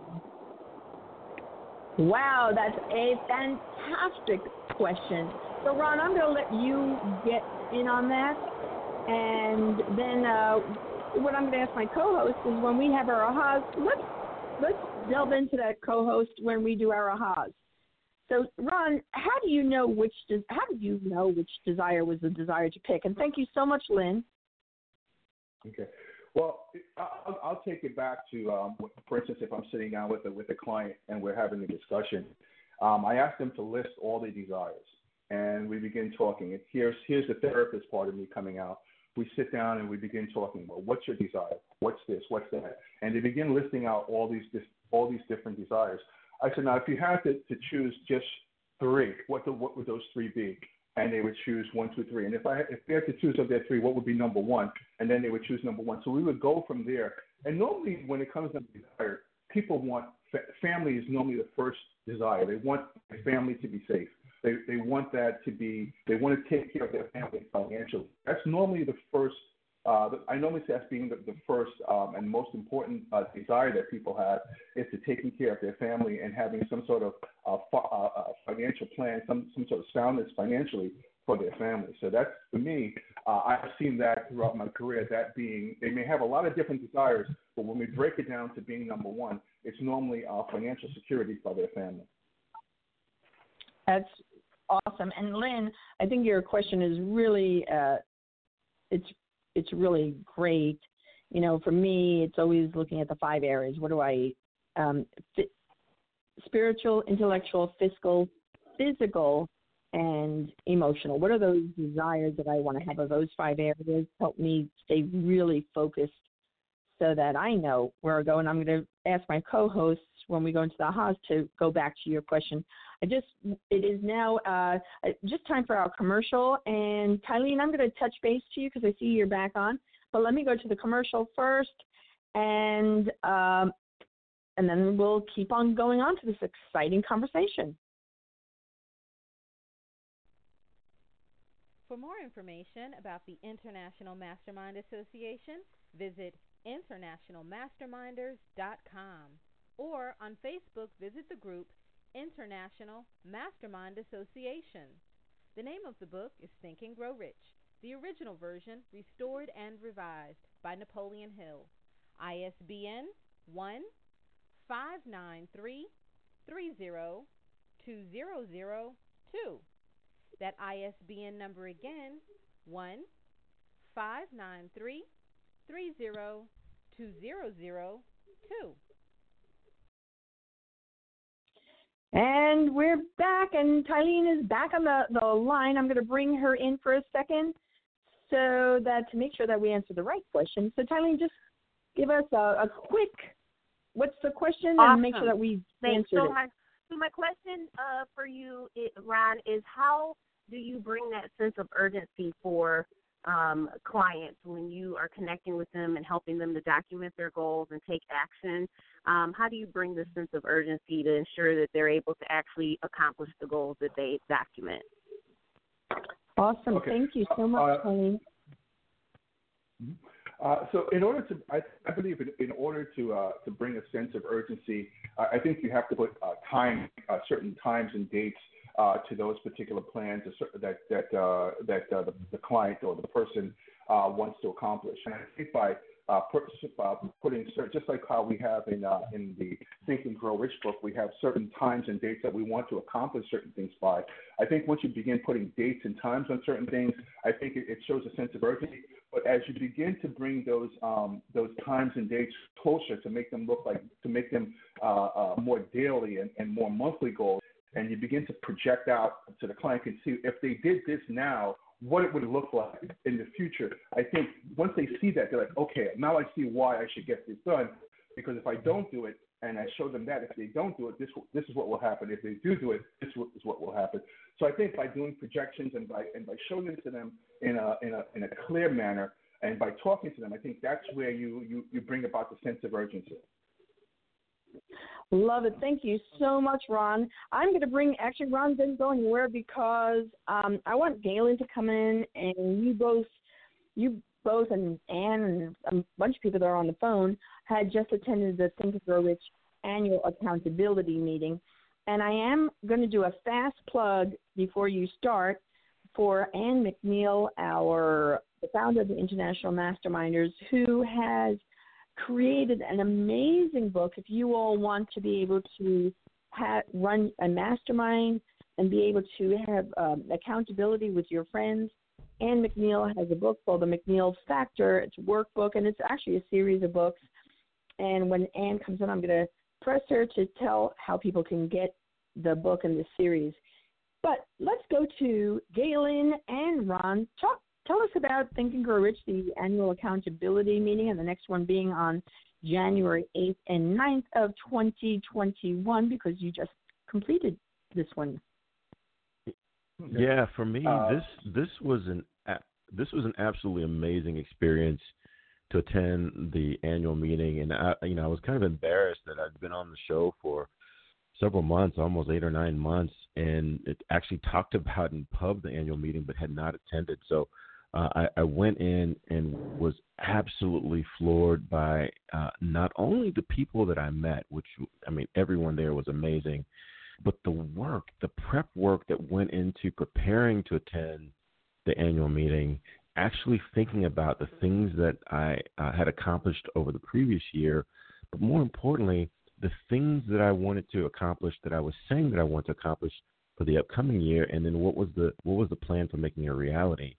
B: Wow, that's a fantastic question. So, Ron, I'm going to let you get in on that. And then what I'm going to ask my co-host is when we have our ahas, let's delve into that co-host when we do our ahas. So, Ron, how did you know which desire was the desire to pick? And thank you so much, Lynn.
G: Okay. Well, I'll take it back to, for instance, if I'm sitting down with a client and we're having a discussion, I ask them to list all their desires, and we begin talking. And here's the therapist part of me coming out. We sit down and we begin talking. Well, what's your desire? What's this? What's that? And they begin listing out all these different desires. I said, now, if you had to choose just three, what would those three be? And they would choose 1, 2, 3. And if they had to choose of their three, what would be number one? And then they would choose number one. So we would go from there. And normally, when it comes to desire, people want family is normally the first desire. They want their family to be safe. They want that to be. They want to take care of their family financially. That's normally the first. I normally say that's being the first and most important desire that people have is to taking care of their family and having some sort of financial plan, some sort of soundness financially for their family. So that's, for me, I've seen that throughout my career, that being, they may have a lot of different desires, but when we break it down to being number one, it's normally financial security for their family.
B: That's awesome. And Lynn, I think your question is really, it's really great. You know, for me, it's always looking at the 5 areas. What do I, spiritual, intellectual, physical, and emotional. What are those desires that I want to have of those 5 areas? Help me stay really focused so that I know where I go. And I'm going to ask my co-hosts when we go into the ahas to go back to your question. It is now just time for our commercial. And Tylene, I'm going to touch base to you because I see you're back on. But let me go to the commercial first, and then we'll keep on going on to this exciting conversation.
A: For more information about the International Mastermind Association, visit internationalmasterminders.com, or on Facebook, visit the group International Mastermind Association. The name of the book is Think and Grow Rich, the original version restored and revised by Napoleon Hill. ISBN 1-593-30-2002. That ISBN number again, 1-593-30-2002.
B: And we're back, and Tylene is back on the line. I'm going to bring her in for a second so that to make sure that we answer the right question. So, Tylene, just give us a quick, what's the question,
H: awesome.
B: And make sure that we answered it.
H: So my question for you, Ron, is how do you bring that sense of urgency for clients when you are connecting with them and helping them to document their goals and take action? How do you bring this sense of urgency to ensure that they're able to actually accomplish the goals that they document?
B: Awesome.
G: Okay.
B: Thank you so much, Tylene.
G: So in order to, I believe in order to bring a sense of urgency, I think you have to put certain times and dates to those particular plans that the client or the person wants to accomplish. And I think by putting just like how we have in the Think and Grow Rich book, we have certain times and dates that we want to accomplish certain things by. I think once you begin putting dates and times on certain things, I think it shows a sense of urgency. But as you begin to bring those times and dates closer to make them more daily and more monthly goals, and you begin to project out so the client can see if they did this now, what it would look like in the future. I think once they see that, they're like, okay, now I see why I should get this done, because if I don't do it, and I show them that if they don't do it, this is what will happen. If they do it, this is what will happen. So I think by doing projections and by showing it to them in a clear manner, And by talking to them, I think that's where you bring about the sense of urgency.
B: Love it. Thank you so much, Ron. I'm going to bring, actually, Ron didn't go anywhere because I want Galen to come in, and you both and Ann and a bunch of people that are on the phone had just attended the Think and Grow Rich annual accountability meeting. And I am going to do a fast plug before you start for Ann McNeil, the founder of the International Masterminders, who has created an amazing book. If you all want to be able to run a mastermind and be able to have accountability with your friends, Ann McNeil has a book called The McNeil Factor. It's a workbook, and it's actually a series of books. And when Ann comes in, I'm going to press her to tell how people can get the book in this series. But let's go to Galen and Ron. Tell us about Think and Grow Rich, the annual accountability meeting, and the next one being on January 8th and 9th of 2021, because you just completed this one.
C: Yeah, for me, this was an absolutely amazing experience to attend the annual meeting, and I was kind of embarrassed that I'd been on the show for several months, almost 8 or 9 months, and it actually talked about and pubbed the annual meeting, but had not attended. So I went in and was absolutely floored by not only the people that I met, which, I mean, everyone there was amazing, but the prep work that went into preparing to attend the annual meeting, actually thinking about the things that I had accomplished over the previous year, but more importantly, the things that I wanted to accomplish, that I was saying that I want to accomplish for the upcoming year, and then what was the plan for making it a reality.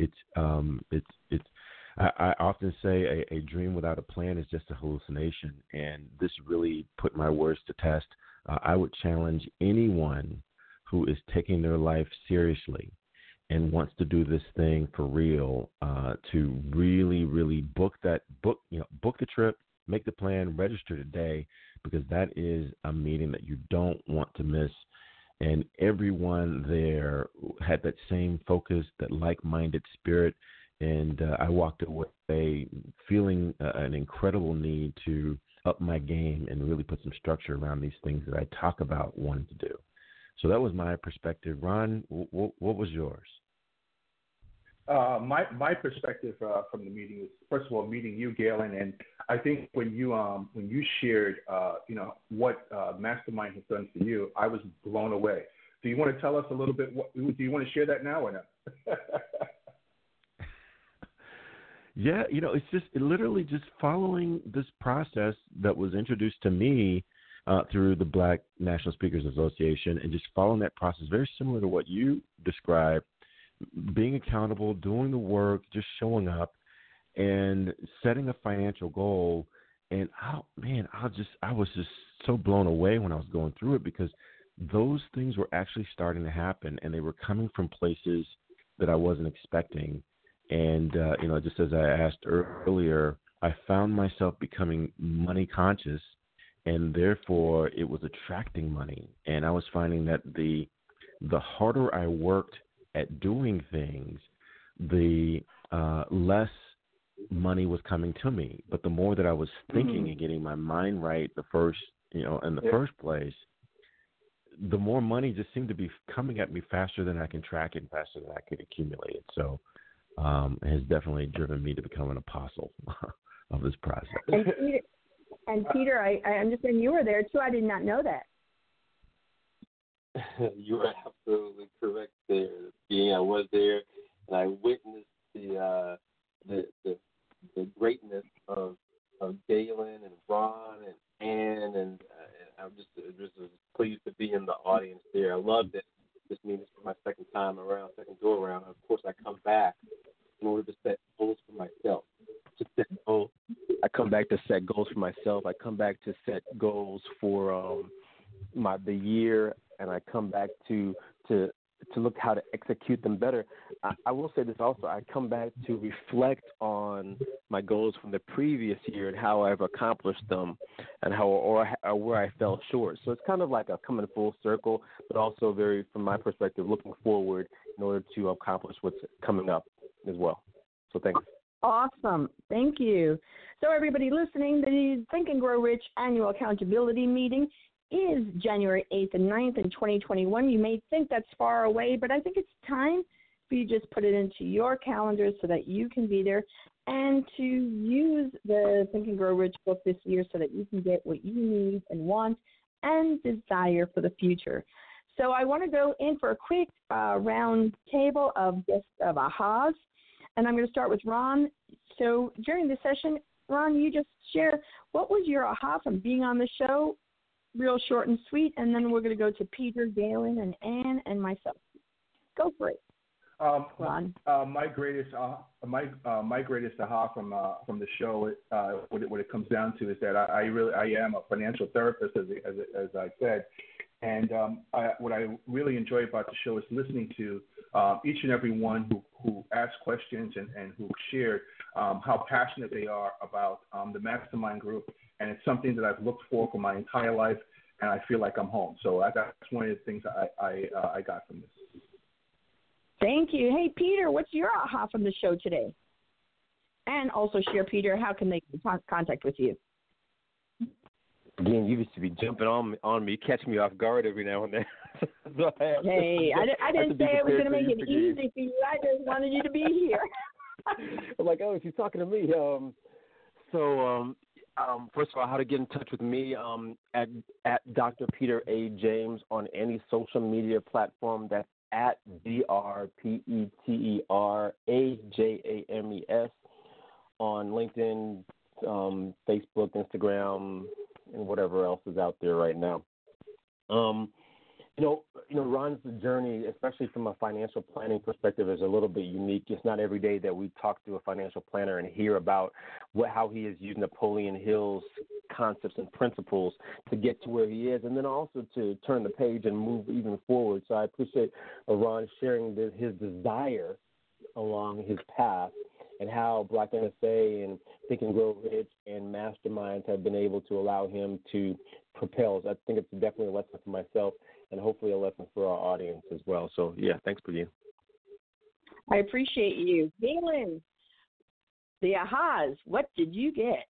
C: I often say a dream without a plan is just a hallucination, and this really put my words to test. I would challenge anyone who is taking their life seriously and wants to do this thing for real to really, really book the trip, make the plan, register today, because that is a meeting that you don't want to miss. And everyone there had that same focus, that like-minded spirit, and I walked away feeling an incredible need to up my game and really put some structure around these things that I talk about wanting to do. So that was my perspective. Ron, what was yours?
G: My perspective from the meeting was, first of all, meeting you, Galen, and I think when you shared what Mastermind has done for you, I was blown away. Do you want to tell us a little bit? Do you want to share that now or not?
C: Yeah, it's literally just following this process that was introduced to me through the Black National Speakers Association, and just following that process, very similar to what you described. Being accountable, doing the work, just showing up, and setting a financial goal. And I was just so blown away when I was going through it, because those things were actually starting to happen, and they were coming from places that I wasn't expecting. And just as I asked earlier, I found myself becoming money conscious, and therefore it was attracting money. And I was finding that the harder I worked at doing things, the less money was coming to me. But the more that I was thinking and getting my mind right in the first place, the more money just seemed to be coming at me faster than I can track it, faster than I could accumulate it. So it has definitely driven me to become an apostle of this process.
B: And Peter, I understand you were there too. I did not know that.
D: You are absolutely correct there. I was there, and I witnessed the greatness of Galen and Ron and Ann, and I'm just pleased to be in the audience there. I loved it. This meeting for my second go around. Of course, I come back in order to set goals for myself. I come back to set goals for myself. I come back to set goals for the year, and I come back to look how to execute them better. I will say this also. I come back to reflect on my goals from the previous year and how I've accomplished them, and or where I fell short. So it's kind of like a coming full circle, but also very, from my perspective, looking forward in order to accomplish what's coming up as well. So thanks.
B: Awesome. Thank you. So everybody listening, the Think and Grow Rich annual accountability meeting is January 8th and 9th in 2021. You may think that's far away, but I think it's time for you to just put it into your calendar so that you can be there and to use the Think and Grow Rich book this year so that you can get what you need and want and desire for the future. So I want to go in for a quick round table of ahas, and I'm going to start with Ron. So during the session, Ron, you just share what was your aha from being on the show, real short and sweet, and then we're going to go to Peter, Galen, and Ann, and myself. Go for it, Ron.
G: My greatest aha from the show, what it comes down to is that I am a financial therapist, as I said, and what I really enjoy about the show is listening to each and every one who asked questions and who shared how passionate they are about the Mastermind Group, and it's something that I've looked for my entire life, and I feel like I'm home. So that's one of the things I got from this.
B: Thank you. Hey, Peter, what's your aha from the show today? And also share, Peter, how can they contact with you?
D: Again, you used to be jumping on me, catching me off guard every now and then. So
B: I didn't say I was going to make it easy for you. I just wanted you to be here.
D: I'm like, oh, she's talking to me. First of all, how to get in touch with me at Dr. Peter A. James on any social media platform. That's at DrPeterAJames on LinkedIn, Facebook, Instagram, and whatever else is out there right now. Ron's journey, especially from a financial planning perspective, is a little bit unique. It's not every day that we talk to a financial planner and hear about how he has used Napoleon Hill's concepts and principles to get to where he is, and then also to turn the page and move even forward. So I appreciate Ron sharing his desire along his path, and how Black NSA and Think and Grow Rich and Masterminds have been able to allow him to propel. I think it's definitely a lesson for myself and hopefully a lesson for our audience as well. So, yeah, thanks, Brigitte.
B: I appreciate you. Galen, the ahas, what did you get?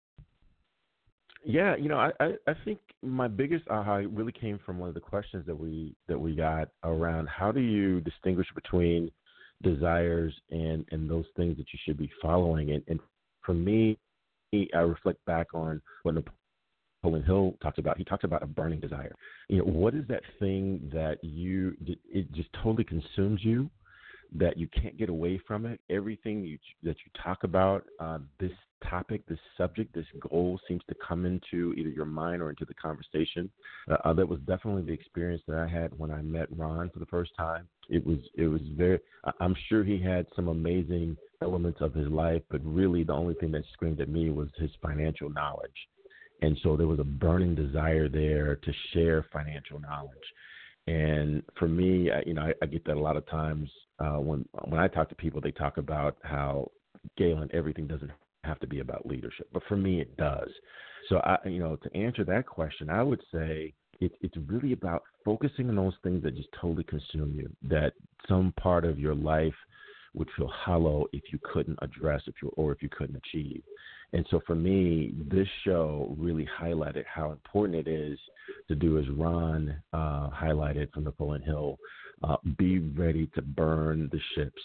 C: Yeah, I think my biggest aha really came from one of the questions that we got around how do you distinguish between desires and those things that you should be following. And for me, I reflect back on what Napoleon Hill talks about. He talks about a burning desire. What is that thing that it just totally consumes you, that you can't get away from it? Everything that you talk about, this topic, this subject, this goal seems to come into either your mind or into the conversation. That was definitely the experience that I had when I met Ron for the first time. It was very, I'm sure he had some amazing elements of his life, but really the only thing that screamed at me was his financial knowledge. And so there was a burning desire there to share financial knowledge. And for me, I get that a lot of times when I talk to people, they talk about how, Galen, everything doesn't have to be about leadership. But for me, it does. So, to answer that question, I would say it's really about focusing on those things that just totally consume you, that some part of your life would feel hollow if you couldn't address, if you couldn't achieve. And so for me, this show really highlighted how important it is to do as Ron highlighted from Napoleon Hill, be ready to burn the ships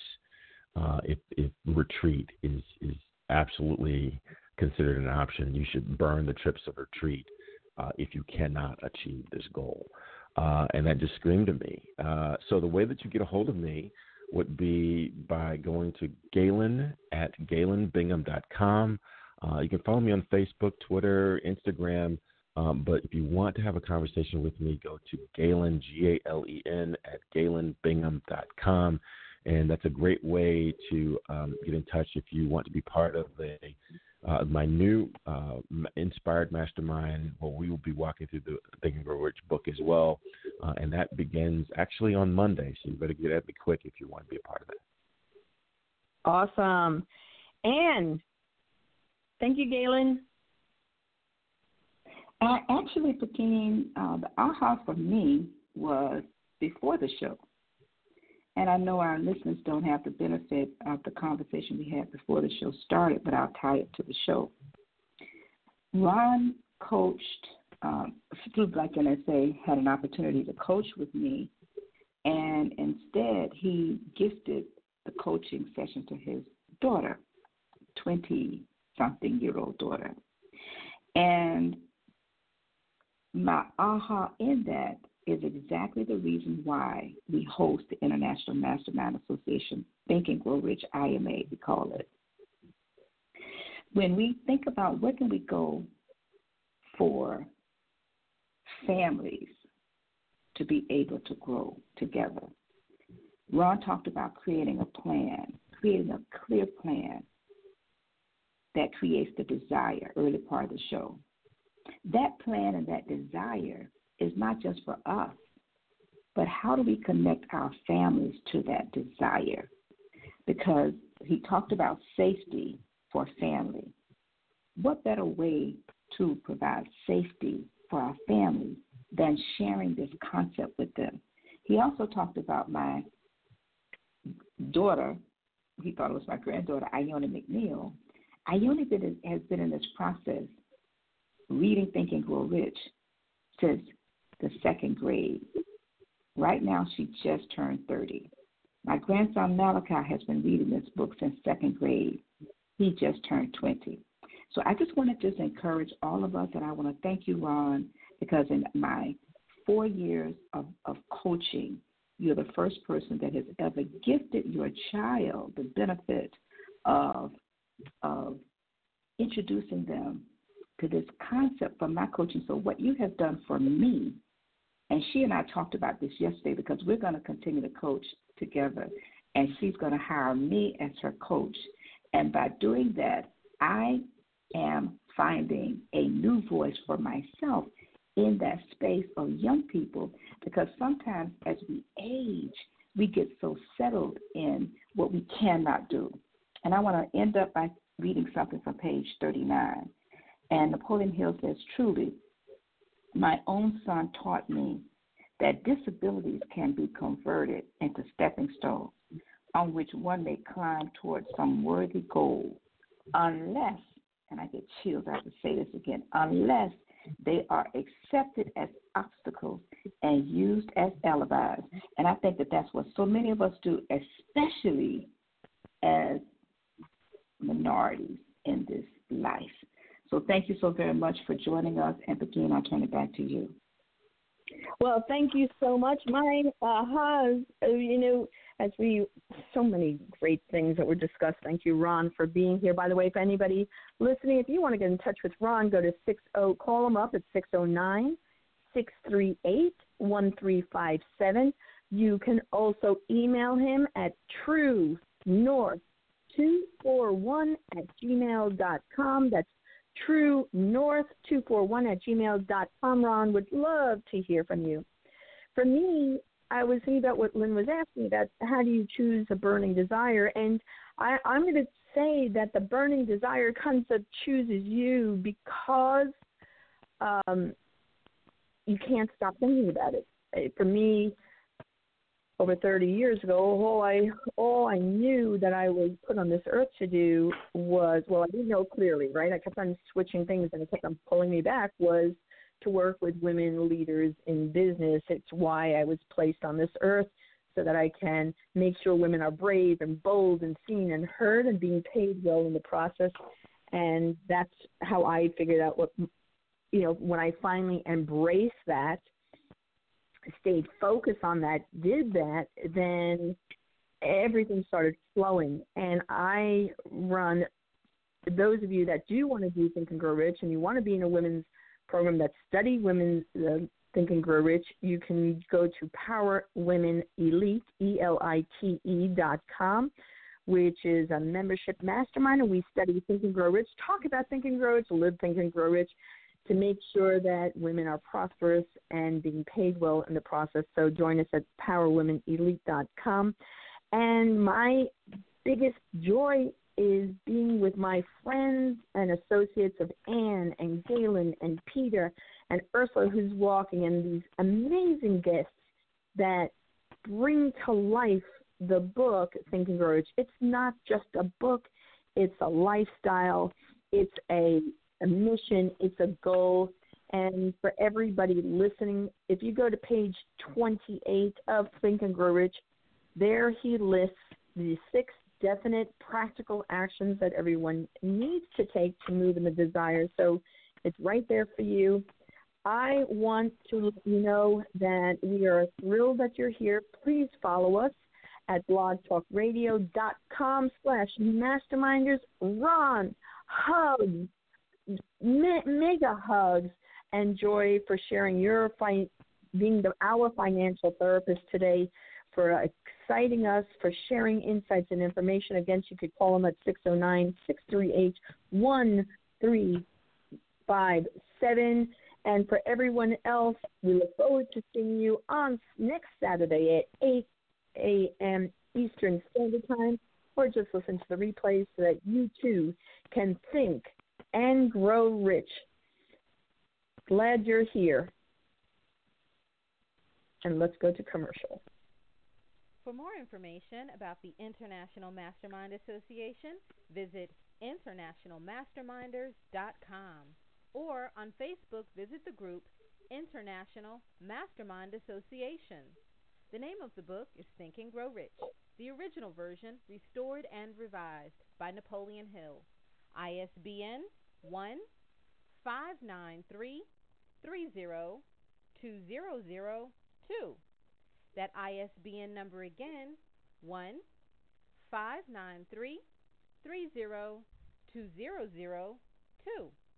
C: if retreat is absolutely considered an option. You should burn the trips of retreat if you cannot achieve this goal. And that just screamed to me. So the way that you get a hold of me would be by going to Galen at GalenBingham.com. You can follow me on Facebook, Twitter, Instagram. But if you want to have a conversation with me, go to Galen, Galen, at GalenBingham.com. And that's a great way to get in touch if you want to be part of my new Inspired Mastermind, where we will be walking through the Think and Grow Rich book as well. And that begins actually on Monday. So you better get at me quick if you want to be a part of that.
B: Awesome. And thank you, Galen.
E: Actually, Pekin, the aha for me was before the show. and I know our listeners don't have the benefit of the conversation we had before the show started, but I'll tie it to the show. Ron coached through Black NSA, had an opportunity to coach with me, and instead he gifted the coaching session to his daughter, 20-something-year-old daughter. And my aha in that is exactly the reason why we host the International Mastermind Association Think and Grow Rich IMA, we call it. When we think about where can we go for families to be able to grow together, Ron talked about creating a plan, creating a clear plan that creates the desire, early part of the show. That plan and that desire is not just for us, but how do we connect our families to that desire? Because he talked about safety for family. What better way to provide safety for our families than sharing this concept with them? He also talked about my daughter, he thought it was my granddaughter, Iona McNeil. Iona has been in this process, reading Think and Grow Rich, since the second grade. Right now, she just turned 30. My grandson Malachi has been reading this book since second grade. He just turned 20. So I just want to just encourage all of us, and I want to thank you, Ron, because in my 4 years of coaching, you're the first person that has ever gifted your child the benefit of introducing them to this concept from my coaching. So what you have done for me, and she and I talked about this yesterday because we're going to continue to coach together, and she's going to hire me as her coach. And by doing that, I am finding a new voice for myself in that space of young people, because sometimes as we age, we get so settled in what we cannot do. And I want to end up by reading something from page 39. And Napoleon Hill says, truly, my own son taught me that disabilities can be converted into stepping stones on which one may climb towards some worthy goal, unless, and I get chills, I have to say this again, unless they are accepted as obstacles and used as alibis. And I think that that's what so many of us do, especially as minorities in this life. So thank you so very much for joining us. And again, I'll turn it back to you.
B: Well, thank you so much. My ahas, as so many great things that were discussed. Thank you, Ron, for being here. By the way, if anybody listening, if you want to get in touch with Ron, go to call him up at 609-638-1357. You can also email him at truenorth241@gmail.com. That's truenorth241@gmail.com. Ron, would love to hear from you. For me, I was thinking about what Lynn was asking about, how do you choose a burning desire? And I'm going to say that the burning desire concept chooses you because you can't stop thinking about it. For me, over 30 years ago, all I knew that I was put on this earth to do was, well, I didn't know clearly, right? I kept on switching things and it kept on pulling me back, was to work with women leaders in business. It's why I was placed on this earth, so that I can make sure women are brave and bold and seen and heard and being paid well in the process. And that's how I figured out when I finally embraced that, stayed focused on that, did that, then everything started flowing. And I run, those of you that do want to do Think and Grow Rich and you want to be in a women's program that study women's Think and Grow Rich, you can go to Power Women Elite, ELITE.com, which is a membership mastermind, and we study Think and Grow Rich, talk about Think and Grow Rich, live Think and Grow Rich, to make sure that women are prosperous and being paid well in the process. So join us at PowerWomenElite.com. And my biggest joy is being with my friends and associates of Anne and Galen and Peter and Ursula, who's walking, and these amazing guests that bring to life the book, Think and Grow Rich, it's not just a book, it's a lifestyle, it's a mission, it's a goal. And for everybody listening, if you go to page 28 of Think and Grow Rich, there he lists the 6 definite practical actions that everyone needs to take to move in the desire. So it's right there for you. I want to let you know that we are thrilled that you're here. Please follow us at blogtalkradio.com/masterminders. Ron, hugs, mega hugs, and Joy for sharing your being our financial therapist today, for exciting us, for sharing insights and information. Again, you could call them at 609-638-1357. And for everyone else, we look forward to seeing you on next Saturday at 8 a.m. Eastern Standard Time, or just listen to the replay so that you too can think and grow rich. Glad you're here. And let's go to commercial.
A: For more information about the International Mastermind Association, visit internationalmasterminders.com. Or on Facebook, visit the group International Mastermind Association. The name of the book is Think and Grow Rich, the original version restored and revised by Napoleon Hill. ISBN 1-593-30-2002. That ISBN number again, 1-593-30-2002.